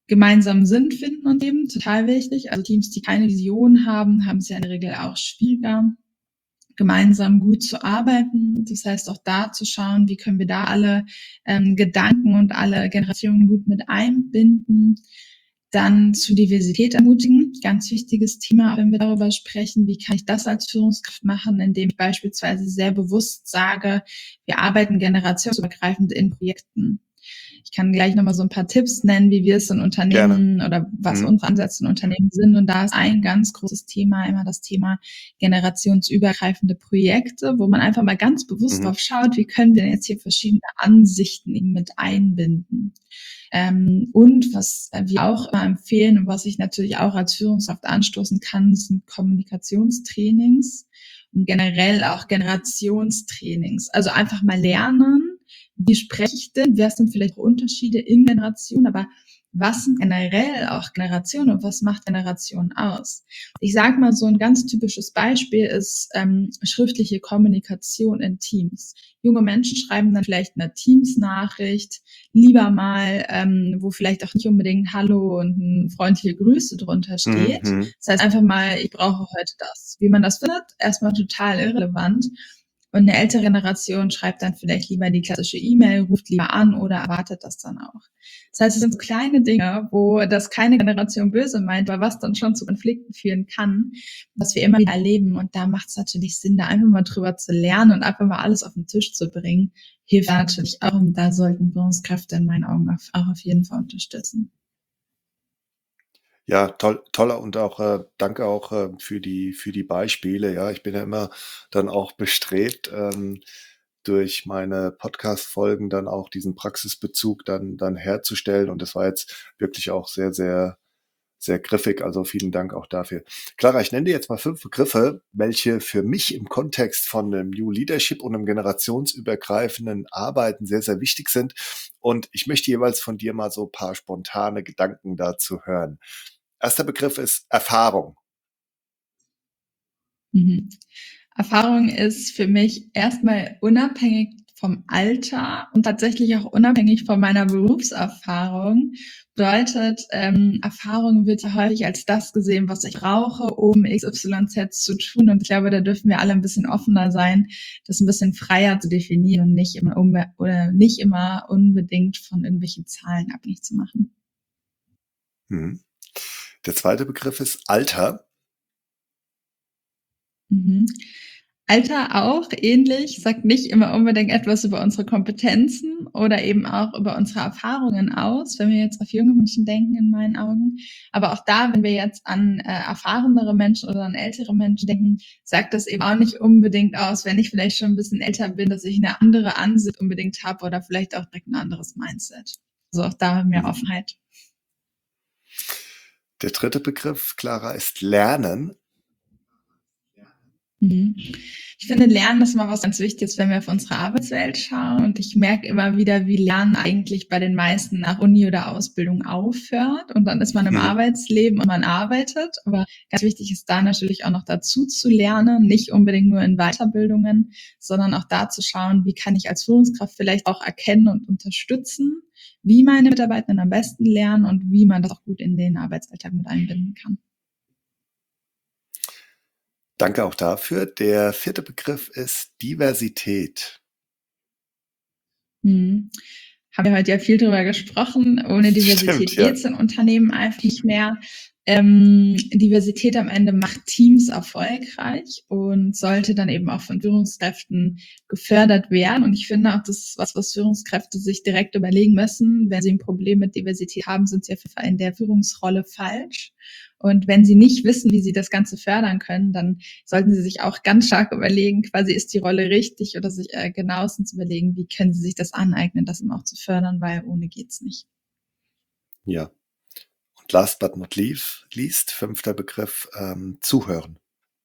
gemeinsam Sinn finden und eben total wichtig. Also Teams, die keine Vision haben, haben es ja in der Regel auch schwieriger, gemeinsam gut zu arbeiten. Das heißt auch da zu schauen, wie können wir da alle ähm, Gedanken und alle Generationen gut mit einbinden. Dann zu Diversität ermutigen, ganz wichtiges Thema, wenn wir darüber sprechen, wie kann ich das als Führungskraft machen, indem ich beispielsweise sehr bewusst sage, wir arbeiten generationsübergreifend in Projekten. Ich kann gleich nochmal so ein paar Tipps nennen, wie wir es in Gerne. Unternehmen oder was Mhm. unsere Ansätze in Unternehmen sind. Und da ist ein ganz großes Thema immer das Thema generationsübergreifende Projekte, wo man einfach mal ganz bewusst Mhm. drauf schaut, wie können wir jetzt hier verschiedene Ansichten eben mit einbinden. Ähm, und was wir auch immer empfehlen und was ich natürlich auch als Führungskraft anstoßen kann, sind Kommunikationstrainings und generell auch Generationstrainings. Also einfach mal lernen, wie spreche ich denn? Wer sind vielleicht Unterschiede in Generationen? Aber was sind generell auch Generationen und was macht Generation aus? Ich sage mal, so ein ganz typisches Beispiel ist ähm, schriftliche Kommunikation in Teams. Junge Menschen schreiben dann vielleicht eine Teams-Nachricht, lieber mal, ähm, wo vielleicht auch nicht unbedingt Hallo und ein freundliche Grüße drunter steht. Mhm. Das heißt einfach mal, ich brauche heute das. Wie man das findet, erstmal total irrelevant. Und eine ältere Generation schreibt dann vielleicht lieber die klassische E-Mail, ruft lieber an oder erwartet das dann auch. Das heißt, es sind so kleine Dinge, wo das keine Generation böse meint, weil was dann schon zu Konflikten führen kann, was wir immer wieder erleben. Und da macht es natürlich Sinn, da einfach mal drüber zu lernen und einfach mal alles auf den Tisch zu bringen. Hilft natürlich auch. Und da sollten Führungskräfte in meinen Augen auch auf jeden Fall unterstützen. Ja, toll, toller und auch äh, danke auch äh, für die für die Beispiele. Ja, ich bin ja immer dann auch bestrebt, ähm, durch meine Podcast-Folgen dann auch diesen Praxisbezug dann dann herzustellen. Und das war jetzt wirklich auch sehr, sehr, sehr griffig. Also vielen Dank auch dafür. Clara, ich nenne dir jetzt mal fünf Begriffe, welche für mich im Kontext von einem New Leadership und einem generationsübergreifenden Arbeiten sehr, sehr wichtig sind. Und ich möchte jeweils von dir mal so ein paar spontane Gedanken dazu hören. Erster Begriff ist Erfahrung. Mhm. Erfahrung ist für mich erstmal unabhängig vom Alter und tatsächlich auch unabhängig von meiner Berufserfahrung. Bedeutet, ähm, Erfahrung wird ja häufig als das gesehen, was ich brauche, um X Y Z zu tun. Und ich glaube, da dürfen wir alle ein bisschen offener sein, das ein bisschen freier zu definieren und nicht immer unbe- oder nicht immer unbedingt von irgendwelchen Zahlen abhängig zu machen. Mhm. Der zweite Begriff ist Alter. Mhm. Alter auch ähnlich, sagt nicht immer unbedingt etwas über unsere Kompetenzen oder eben auch über unsere Erfahrungen aus, wenn wir jetzt auf junge Menschen denken, in meinen Augen. Aber auch da, wenn wir jetzt an äh, erfahrenere Menschen oder an ältere Menschen denken, sagt das eben auch nicht unbedingt aus, wenn ich vielleicht schon ein bisschen älter bin, dass ich eine andere Ansicht unbedingt habe oder vielleicht auch direkt ein anderes Mindset. Also auch da mehr Mhm. Offenheit. Der dritte Begriff, Clara, ist Lernen. Mhm. Ich finde, Lernen ist immer was ganz Wichtiges, wenn wir auf unsere Arbeitswelt schauen. Und ich merke immer wieder, wie Lernen eigentlich bei den meisten nach Uni oder Ausbildung aufhört. Und dann ist man im Mhm. Arbeitsleben und man arbeitet. Aber ganz wichtig ist da natürlich auch noch dazu zu lernen, nicht unbedingt nur in Weiterbildungen, sondern auch da zu schauen, wie kann ich als Führungskraft vielleicht auch erkennen und unterstützen, wie meine Mitarbeitenden am besten lernen und wie man das auch gut in den Arbeitsalltag mit einbinden kann. Danke auch dafür. Der vierte Begriff ist Diversität. Hm. Haben wir heute ja viel drüber gesprochen. Ohne Diversität Stimmt, ja. geht es in Unternehmen einfach nicht mehr. Ähm, Diversität am Ende macht Teams erfolgreich und sollte dann eben auch von Führungskräften gefördert werden. Und ich finde auch, das ist was, was Führungskräfte sich direkt überlegen müssen. Wenn sie ein Problem mit Diversität haben, sind sie auf jeden Fall in der Führungsrolle falsch. Und wenn sie nicht wissen, wie sie das Ganze fördern können, dann sollten sie sich auch ganz stark überlegen, quasi ist die Rolle richtig oder sich äh, genauestens überlegen, wie können sie sich das aneignen, das eben auch zu fördern, weil ohne geht's nicht. Ja. Und last but not least, least fünfter Begriff, ähm, Zuhören.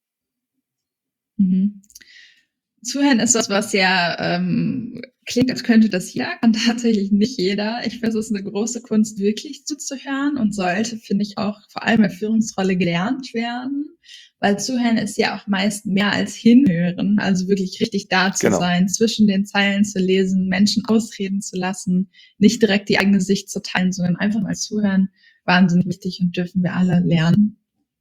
Mhm. Zuhören ist was, was ja ähm, klingt, als könnte das jeder, kann tatsächlich nicht jeder. Ich finde, es ist eine große Kunst, wirklich zuzuhören und sollte, finde ich, auch vor allem in der Führungsrolle gelernt werden, weil Zuhören ist ja auch meist mehr als Hinhören, also wirklich richtig da zu Genau. sein, zwischen den Zeilen zu lesen, Menschen ausreden zu lassen, nicht direkt die eigene Sicht zu teilen, sondern einfach mal zuhören wahnsinnig wichtig und dürfen wir alle lernen.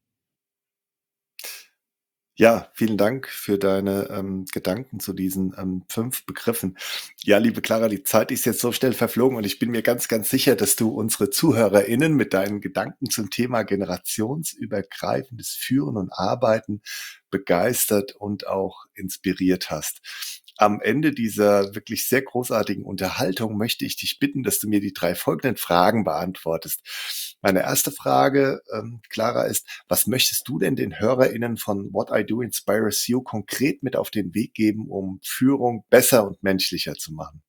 Ja, vielen Dank für deine ähm, Gedanken zu diesen ähm, fünf Begriffen. Ja, liebe Clara, die Zeit ist jetzt so schnell verflogen und ich bin mir ganz, ganz sicher, dass du unsere ZuhörerInnen mit deinen Gedanken zum Thema generationsübergreifendes Führen und Arbeiten begeistert und auch inspiriert hast. Am Ende dieser wirklich sehr großartigen Unterhaltung möchte ich dich bitten, dass du mir die drei folgenden Fragen beantwortest. Meine erste Frage, ähm, Clara, ist: Was möchtest du denn den HörerInnen von What I Do Inspires You konkret mit auf den Weg geben, um Führung besser und menschlicher zu machen?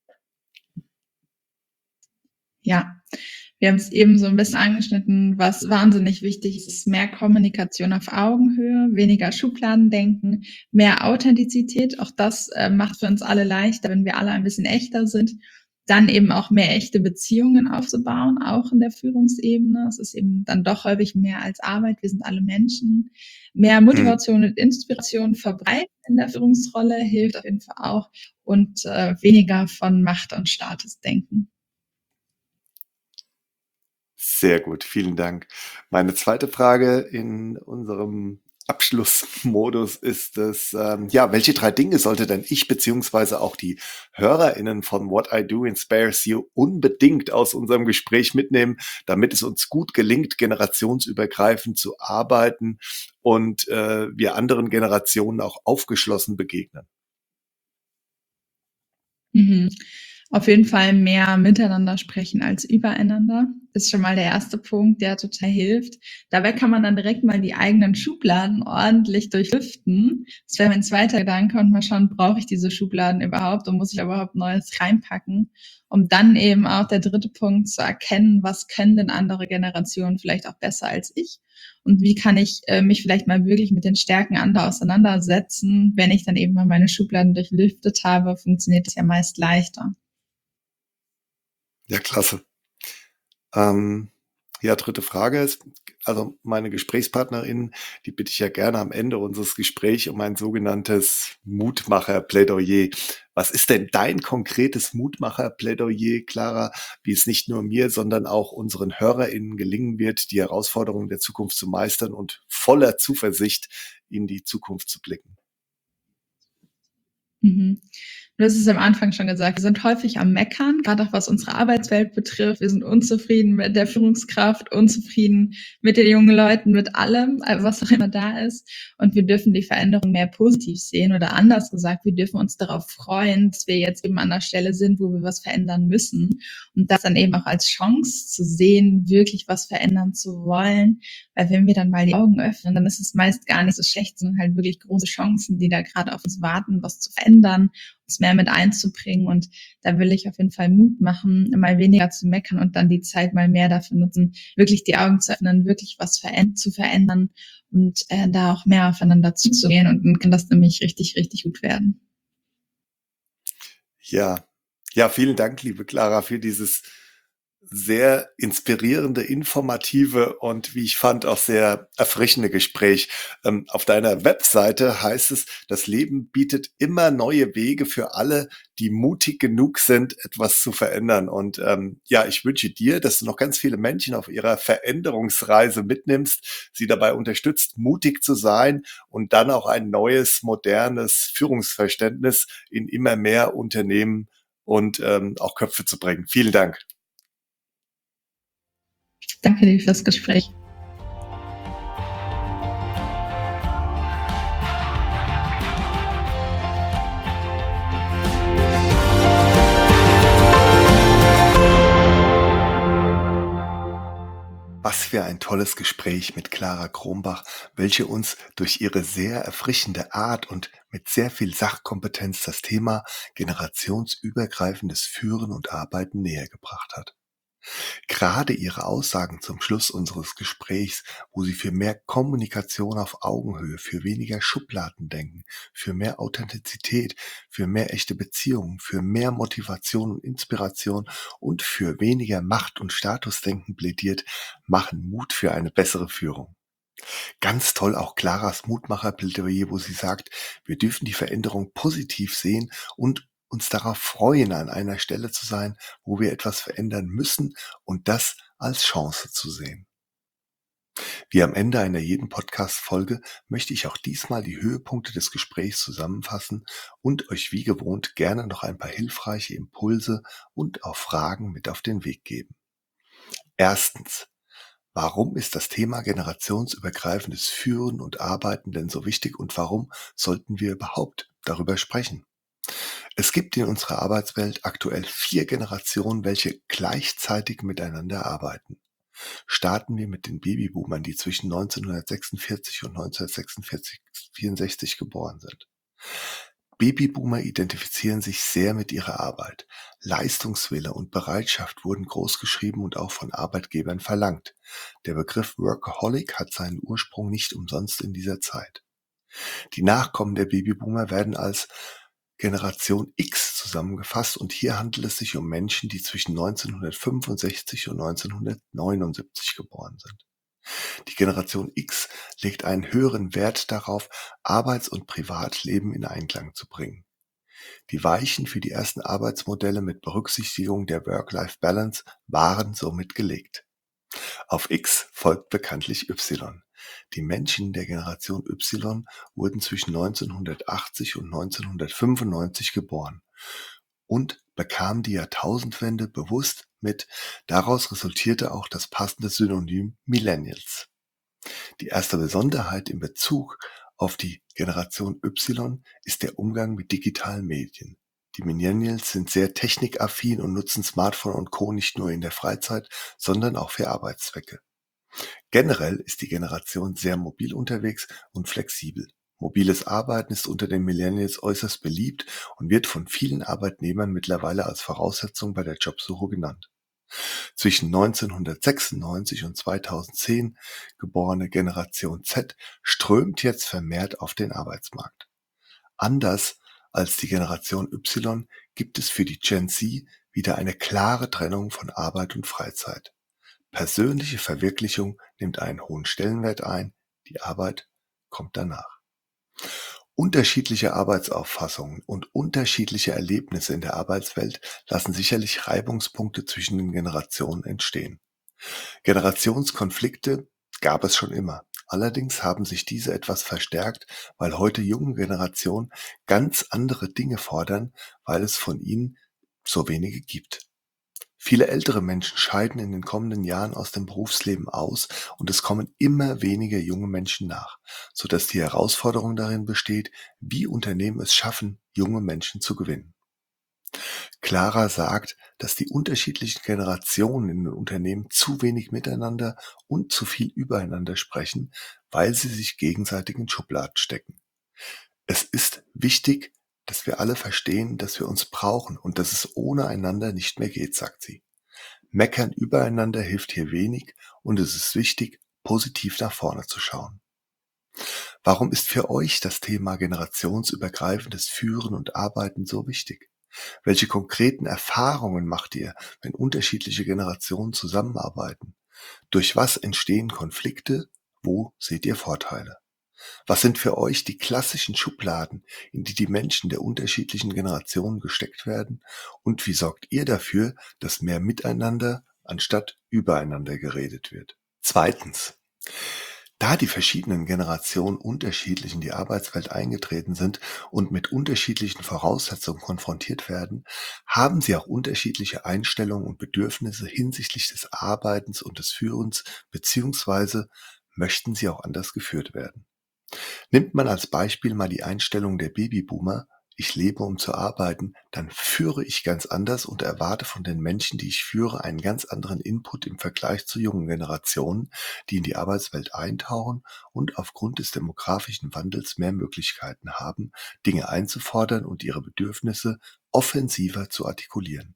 Ja, wir haben es eben so ein bisschen angeschnitten, was wahnsinnig wichtig ist, ist mehr Kommunikation auf Augenhöhe, weniger Schubladendenken, mehr Authentizität. Auch das äh, macht für uns alle leichter, wenn wir alle ein bisschen echter sind. Dann eben auch mehr echte Beziehungen aufzubauen, auch in der Führungsebene. Es ist eben dann doch häufig mehr als Arbeit. Wir sind alle Menschen. Mehr Mhm. Motivation und Inspiration verbreiten in der Führungsrolle hilft auf jeden Fall auch, und äh, weniger von Macht und Statusdenken. Sehr gut, vielen Dank. Meine zweite Frage in unserem Abschlussmodus ist es, ähm, ja, welche drei Dinge sollte denn ich beziehungsweise auch die HörerInnen von What I Do Inspires You unbedingt aus unserem Gespräch mitnehmen, damit es uns gut gelingt, generationsübergreifend zu arbeiten und äh, wir anderen Generationen auch aufgeschlossen begegnen? Mhm. Auf jeden Fall mehr miteinander sprechen als übereinander. Ist schon mal der erste Punkt, der total hilft. Dabei kann man dann direkt mal die eigenen Schubladen ordentlich durchlüften. Das wäre mein zweiter Gedanke, und mal schauen, brauche ich diese Schubladen überhaupt und muss ich überhaupt Neues reinpacken? Um dann eben auch der dritte Punkt zu erkennen, was können denn andere Generationen vielleicht auch besser als ich? Und wie kann ich äh, mich vielleicht mal wirklich mit den Stärken anderer auseinandersetzen? Wenn ich dann eben mal meine Schubladen durchlüftet habe, funktioniert es ja meist leichter. Ja, klasse. Ähm, ja, dritte Frage ist, also meine Gesprächspartnerin, die bitte ich ja gerne am Ende unseres Gesprächs um ein sogenanntes Mutmacher-Plädoyer. Was ist denn dein konkretes Mutmacher-Plädoyer, Clara, wie es nicht nur mir, sondern auch unseren HörerInnen gelingen wird, die Herausforderungen der Zukunft zu meistern und voller Zuversicht in die Zukunft zu blicken? Mhm. Du hast es am Anfang schon gesagt, wir sind häufig am Meckern, gerade auch was unsere Arbeitswelt betrifft. Wir sind unzufrieden mit der Führungskraft, unzufrieden mit den jungen Leuten, mit allem, äh, was auch immer da ist. Und wir dürfen die Veränderung mehr positiv sehen, oder anders gesagt, wir dürfen uns darauf freuen, dass wir jetzt eben an der Stelle sind, wo wir was verändern müssen. Und das dann eben auch als Chance zu sehen, wirklich was verändern zu wollen. Weil wenn wir dann mal die Augen öffnen, dann ist es meist gar nicht so schlecht, sondern halt wirklich große Chancen, die da gerade auf uns warten, was zu verändern, uns mehr mit einzubringen. Und da will ich auf jeden Fall Mut machen, mal weniger zu meckern und dann die Zeit mal mehr dafür nutzen, wirklich die Augen zu öffnen, wirklich was veränd- zu verändern und äh, da auch mehr aufeinander zuzugehen. Und dann kann das nämlich richtig, richtig gut werden. Ja, ja, vielen Dank, liebe Clara, für dieses sehr inspirierende, informative und, wie ich fand, auch sehr erfrischende Gespräch. Ähm, auf deiner Webseite heißt es, das Leben bietet immer neue Wege für alle, die mutig genug sind, etwas zu verändern. Und ähm, ja, ich wünsche dir, dass du noch ganz viele Menschen auf ihrer Veränderungsreise mitnimmst, sie dabei unterstützt, mutig zu sein und dann auch ein neues, modernes Führungsverständnis in immer mehr Unternehmen und ähm, auch Köpfe zu bringen. Vielen Dank. Danke dir fürs Gespräch. Was für ein tolles Gespräch mit Clara Krombach, welche uns durch ihre sehr erfrischende Art und mit sehr viel Sachkompetenz das Thema generationsübergreifendes Führen und Arbeiten nähergebracht hat. Gerade ihre Aussagen zum Schluss unseres Gesprächs, wo sie für mehr Kommunikation auf Augenhöhe, für weniger Schubladendenken, für mehr Authentizität, für mehr echte Beziehungen, für mehr Motivation und Inspiration und für weniger Macht- und Statusdenken plädiert, machen Mut für eine bessere Führung. Ganz toll auch Claras Mutmacher-Plädoyer, wo sie sagt, wir dürfen die Veränderung positiv sehen und uns darauf freuen, an einer Stelle zu sein, wo wir etwas verändern müssen und das als Chance zu sehen. Wie am Ende einer jeden Podcast-Folge möchte ich auch diesmal die Höhepunkte des Gesprächs zusammenfassen und euch wie gewohnt gerne noch ein paar hilfreiche Impulse und auch Fragen mit auf den Weg geben. Erstens. Warum ist das Thema generationsübergreifendes Führen und Arbeiten denn so wichtig und warum sollten wir überhaupt darüber sprechen? Es gibt in unserer Arbeitswelt aktuell vier Generationen, welche gleichzeitig miteinander arbeiten. Starten wir mit den Babyboomern, die zwischen neunzehnhundertsechsundvierzig und neunzehnhundertsechsundvierzig vierundsechzig geboren sind. Babyboomer identifizieren sich sehr mit ihrer Arbeit. Leistungswille und Bereitschaft wurden großgeschrieben und auch von Arbeitgebern verlangt. Der Begriff Workaholic hat seinen Ursprung nicht umsonst in dieser Zeit. Die Nachkommen der Babyboomer werden als Generation X zusammengefasst und hier handelt es sich um Menschen, die zwischen neunzehnhundertfünfundsechzig und neunzehnhundertneunundsiebzig geboren sind. Die Generation X legt einen höheren Wert darauf, Arbeits- und Privatleben in Einklang zu bringen. Die Weichen für die ersten Arbeitsmodelle mit Berücksichtigung der Work-Life-Balance waren somit gelegt. Auf X folgt bekanntlich Y. Die Menschen der Generation Y wurden zwischen neunzehnhundertachtzig und neunzehnhundertfünfundneunzig geboren und bekamen die Jahrtausendwende bewusst mit. Daraus resultierte auch das passende Synonym Millennials. Die erste Besonderheit in Bezug auf die Generation Y ist der Umgang mit digitalen Medien. Die Millennials sind sehr technikaffin und nutzen Smartphone und Co. nicht nur in der Freizeit, sondern auch für Arbeitszwecke. Generell ist die Generation sehr mobil unterwegs und flexibel. Mobiles Arbeiten ist unter den Millennials äußerst beliebt und wird von vielen Arbeitnehmern mittlerweile als Voraussetzung bei der Jobsuche genannt. Zwischen neunzehnhundertsechsundneunzig und zweitausendzehn geborene Generation Z strömt jetzt vermehrt auf den Arbeitsmarkt. Anders als die Generation Y gibt es für die Gen Z wieder eine klare Trennung von Arbeit und Freizeit. Persönliche Verwirklichung nimmt einen hohen Stellenwert ein, die Arbeit kommt danach. Unterschiedliche Arbeitsauffassungen und unterschiedliche Erlebnisse in der Arbeitswelt lassen sicherlich Reibungspunkte zwischen den Generationen entstehen. Generationskonflikte gab es schon immer. Allerdings haben sich diese etwas verstärkt, weil heute junge Generationen ganz andere Dinge fordern, weil es von ihnen so wenige gibt. Viele ältere Menschen scheiden in den kommenden Jahren aus dem Berufsleben aus und es kommen immer weniger junge Menschen nach, sodass die Herausforderung darin besteht, wie Unternehmen es schaffen, junge Menschen zu gewinnen. Clara sagt, dass die unterschiedlichen Generationen in den Unternehmen zu wenig miteinander und zu viel übereinander sprechen, weil sie sich gegenseitig in Schubladen stecken. Es ist wichtig, dass wir alle verstehen, dass wir uns brauchen und dass es ohne einander nicht mehr geht, sagt sie. Meckern übereinander hilft hier wenig und es ist wichtig, positiv nach vorne zu schauen. Warum ist für euch das Thema generationsübergreifendes Führen und Arbeiten so wichtig? Welche konkreten Erfahrungen macht ihr, wenn unterschiedliche Generationen zusammenarbeiten? Durch was entstehen Konflikte? Wo seht ihr Vorteile? Was sind für euch die klassischen Schubladen, in die die Menschen der unterschiedlichen Generationen gesteckt werden? Und wie sorgt ihr dafür, dass mehr miteinander anstatt übereinander geredet wird? Zweitens. Da die verschiedenen Generationen unterschiedlich in die Arbeitswelt eingetreten sind und mit unterschiedlichen Voraussetzungen konfrontiert werden, haben sie auch unterschiedliche Einstellungen und Bedürfnisse hinsichtlich des Arbeitens und des Führens, beziehungsweise möchten sie auch anders geführt werden. Nimmt man als Beispiel mal die Einstellung der Babyboomer, ich lebe, um zu arbeiten, dann führe ich ganz anders und erwarte von den Menschen, die ich führe, einen ganz anderen Input im Vergleich zu jungen Generationen, die in die Arbeitswelt eintauchen und aufgrund des demografischen Wandels mehr Möglichkeiten haben, Dinge einzufordern und ihre Bedürfnisse offensiver zu artikulieren.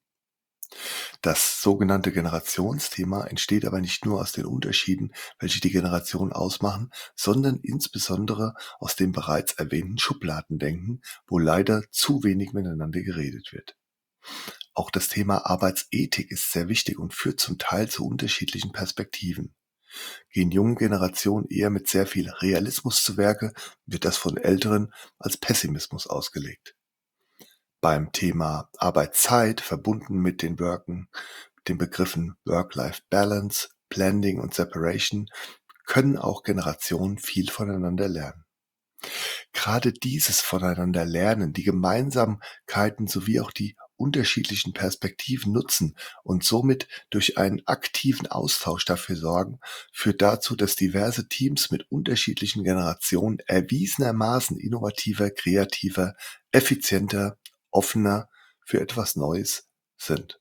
Das sogenannte Generationsthema entsteht aber nicht nur aus den Unterschieden, welche die Generation ausmachen, sondern insbesondere aus dem bereits erwähnten Schubladendenken, wo leider zu wenig miteinander geredet wird. Auch das Thema Arbeitsethik ist sehr wichtig und führt zum Teil zu unterschiedlichen Perspektiven. Gehen junge Generationen eher mit sehr viel Realismus zu Werke, wird das von Älteren als Pessimismus ausgelegt. Beim Thema Arbeitszeit, verbunden mit den Worken, den Begriffen Work-Life-Balance, Blending und Separation, können auch Generationen viel voneinander lernen. Gerade dieses voneinander Lernen, die Gemeinsamkeiten sowie auch die unterschiedlichen Perspektiven nutzen und somit durch einen aktiven Austausch dafür sorgen, führt dazu, dass diverse Teams mit unterschiedlichen Generationen erwiesenermaßen innovativer, kreativer, effizienter, offener für etwas Neues sind.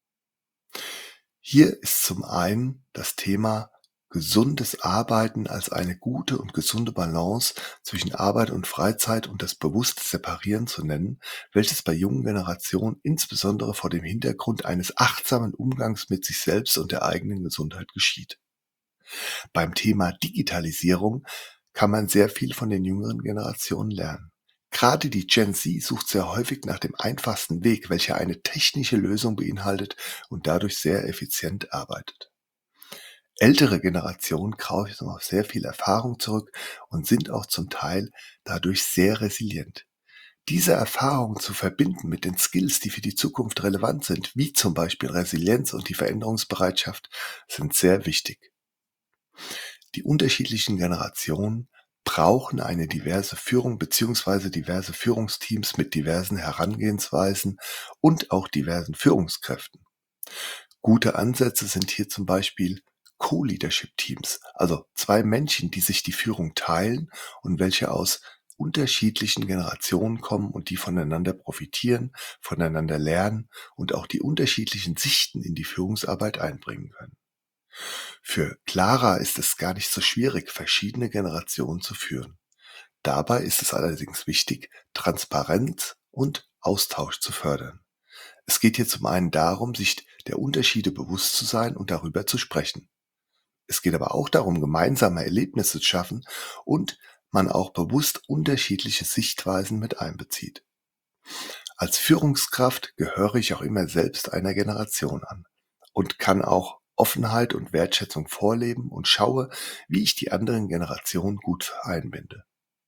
Hier ist zum einen das Thema gesundes Arbeiten als eine gute und gesunde Balance zwischen Arbeit und Freizeit und das bewusste Separieren zu nennen, welches bei jungen Generationen insbesondere vor dem Hintergrund eines achtsamen Umgangs mit sich selbst und der eigenen Gesundheit geschieht. Beim Thema Digitalisierung kann man sehr viel von den jüngeren Generationen lernen. Gerade die Gen Z sucht sehr häufig nach dem einfachsten Weg, welcher eine technische Lösung beinhaltet und dadurch sehr effizient arbeitet. Ältere Generationen greifen auf sehr viel Erfahrung zurück und sind auch zum Teil dadurch sehr resilient. Diese Erfahrung zu verbinden mit den Skills, die für die Zukunft relevant sind, wie zum Beispiel Resilienz und die Veränderungsbereitschaft, sind sehr wichtig. Die unterschiedlichen Generationen brauchen eine diverse Führung bzw. diverse Führungsteams mit diversen Herangehensweisen und auch diversen Führungskräften. Gute Ansätze sind hier zum Beispiel Co-Leadership-Teams, also zwei Menschen, die sich die Führung teilen und welche aus unterschiedlichen Generationen kommen und die voneinander profitieren, voneinander lernen und auch die unterschiedlichen Sichten in die Führungsarbeit einbringen können. Für Clara ist es gar nicht so schwierig, verschiedene Generationen zu führen. Dabei ist es allerdings wichtig, Transparenz und Austausch zu fördern. Es geht hier zum einen darum, sich der Unterschiede bewusst zu sein und darüber zu sprechen. Es geht aber auch darum, gemeinsame Erlebnisse zu schaffen und man auch bewusst unterschiedliche Sichtweisen mit einbezieht. Als Führungskraft gehöre ich auch immer selbst einer Generation an und kann auch Offenheit und Wertschätzung vorleben und schaue, wie ich die anderen Generationen gut einbinde.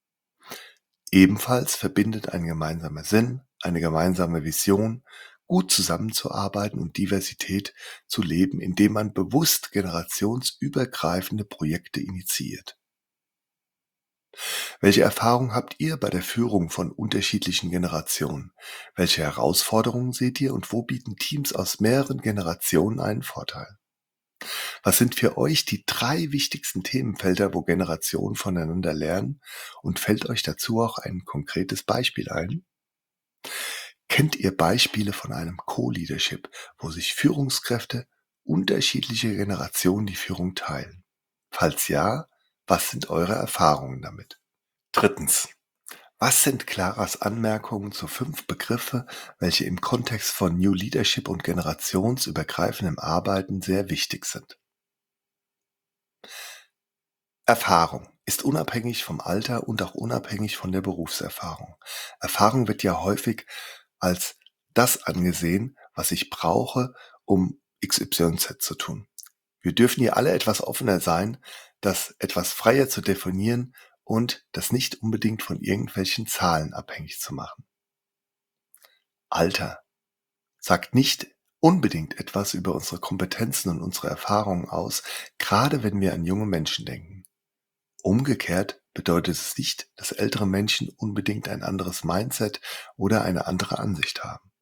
Ebenfalls verbindet ein gemeinsamer Sinn, eine gemeinsame Vision, gut zusammenzuarbeiten und Diversität zu leben, indem man bewusst generationsübergreifende Projekte initiiert. Welche Erfahrungen habt ihr bei der Führung von unterschiedlichen Generationen? Welche Herausforderungen seht ihr und wo bieten Teams aus mehreren Generationen einen Vorteil? Was sind für euch die drei wichtigsten Themenfelder, wo Generationen voneinander lernen? Und fällt euch dazu auch ein konkretes Beispiel ein? Kennt ihr Beispiele von einem Co-Leadership, wo sich Führungskräfte unterschiedlicher Generationen die Führung teilen? Falls ja, was sind eure Erfahrungen damit? Drittens. Was sind Claras Anmerkungen zu fünf Begriffe, welche im Kontext von New Leadership und generationsübergreifendem Arbeiten sehr wichtig sind? Erfahrung ist unabhängig vom Alter und auch unabhängig von der Berufserfahrung. Erfahrung wird ja häufig als das angesehen, was ich brauche, um X Y Z zu tun. Wir dürfen hier alle etwas offener sein, das etwas freier zu definieren und das nicht unbedingt von irgendwelchen Zahlen abhängig zu machen. Alter sagt nicht unbedingt etwas über unsere Kompetenzen und unsere Erfahrungen aus, gerade wenn wir an junge Menschen denken. Umgekehrt bedeutet es nicht, dass ältere Menschen unbedingt ein anderes Mindset oder eine andere Ansicht haben.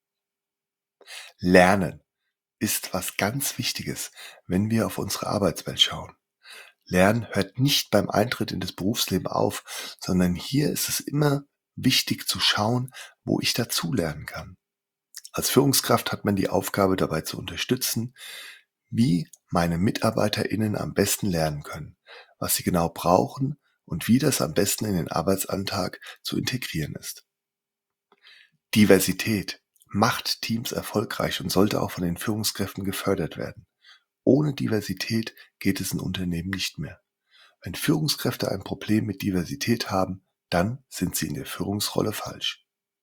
Lernen ist was ganz Wichtiges, wenn wir auf unsere Arbeitswelt schauen. Lernen hört nicht beim Eintritt in das Berufsleben auf, sondern hier ist es immer wichtig zu schauen, wo ich dazulernen kann. Als Führungskraft hat man die Aufgabe, dabei zu unterstützen, wie meine MitarbeiterInnen am besten lernen können, was sie genau brauchen und wie das am besten in den Arbeitsalltag zu integrieren ist. Diversität macht Teams erfolgreich und sollte auch von den Führungskräften gefördert werden. Ohne Diversität geht es in Unternehmen nicht mehr. Wenn Führungskräfte ein Problem mit Diversität haben, dann sind sie in der Führungsrolle falsch.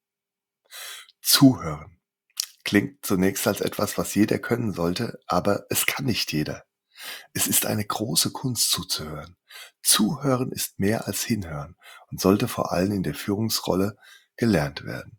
Zuhören klingt zunächst als etwas, was jeder können sollte, aber es kann nicht jeder. Es ist eine große Kunst zuzuhören. Zuhören ist mehr als hinhören und sollte vor allem in der Führungsrolle gelernt werden.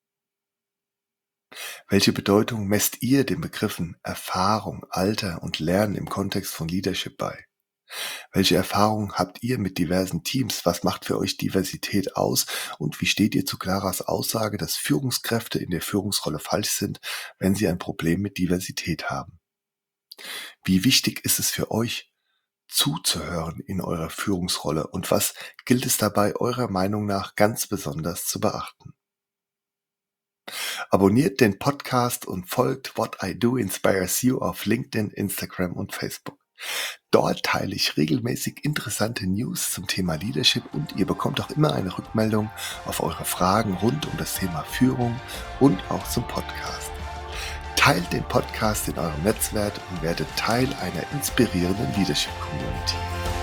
Welche Bedeutung messt ihr den Begriffen Erfahrung, Alter und Lernen im Kontext von Leadership bei? Welche Erfahrungen habt ihr mit diversen Teams? Was macht für euch Diversität aus? Und wie steht ihr zu Claras Aussage, dass Führungskräfte in der Führungsrolle falsch sind, wenn sie ein Problem mit Diversität haben? Wie wichtig ist es für euch, zuzuhören in eurer Führungsrolle und was gilt es dabei eurer Meinung nach ganz besonders zu beachten? Abonniert den Podcast und folgt What I Do Inspires You auf LinkedIn, Instagram und Facebook. Dort teile ich regelmäßig interessante News zum Thema Leadership und ihr bekommt auch immer eine Rückmeldung auf eure Fragen rund um das Thema Führung und auch zum Podcast. Teilt den Podcast in eurem Netzwerk und werdet Teil einer inspirierenden Leadership Community.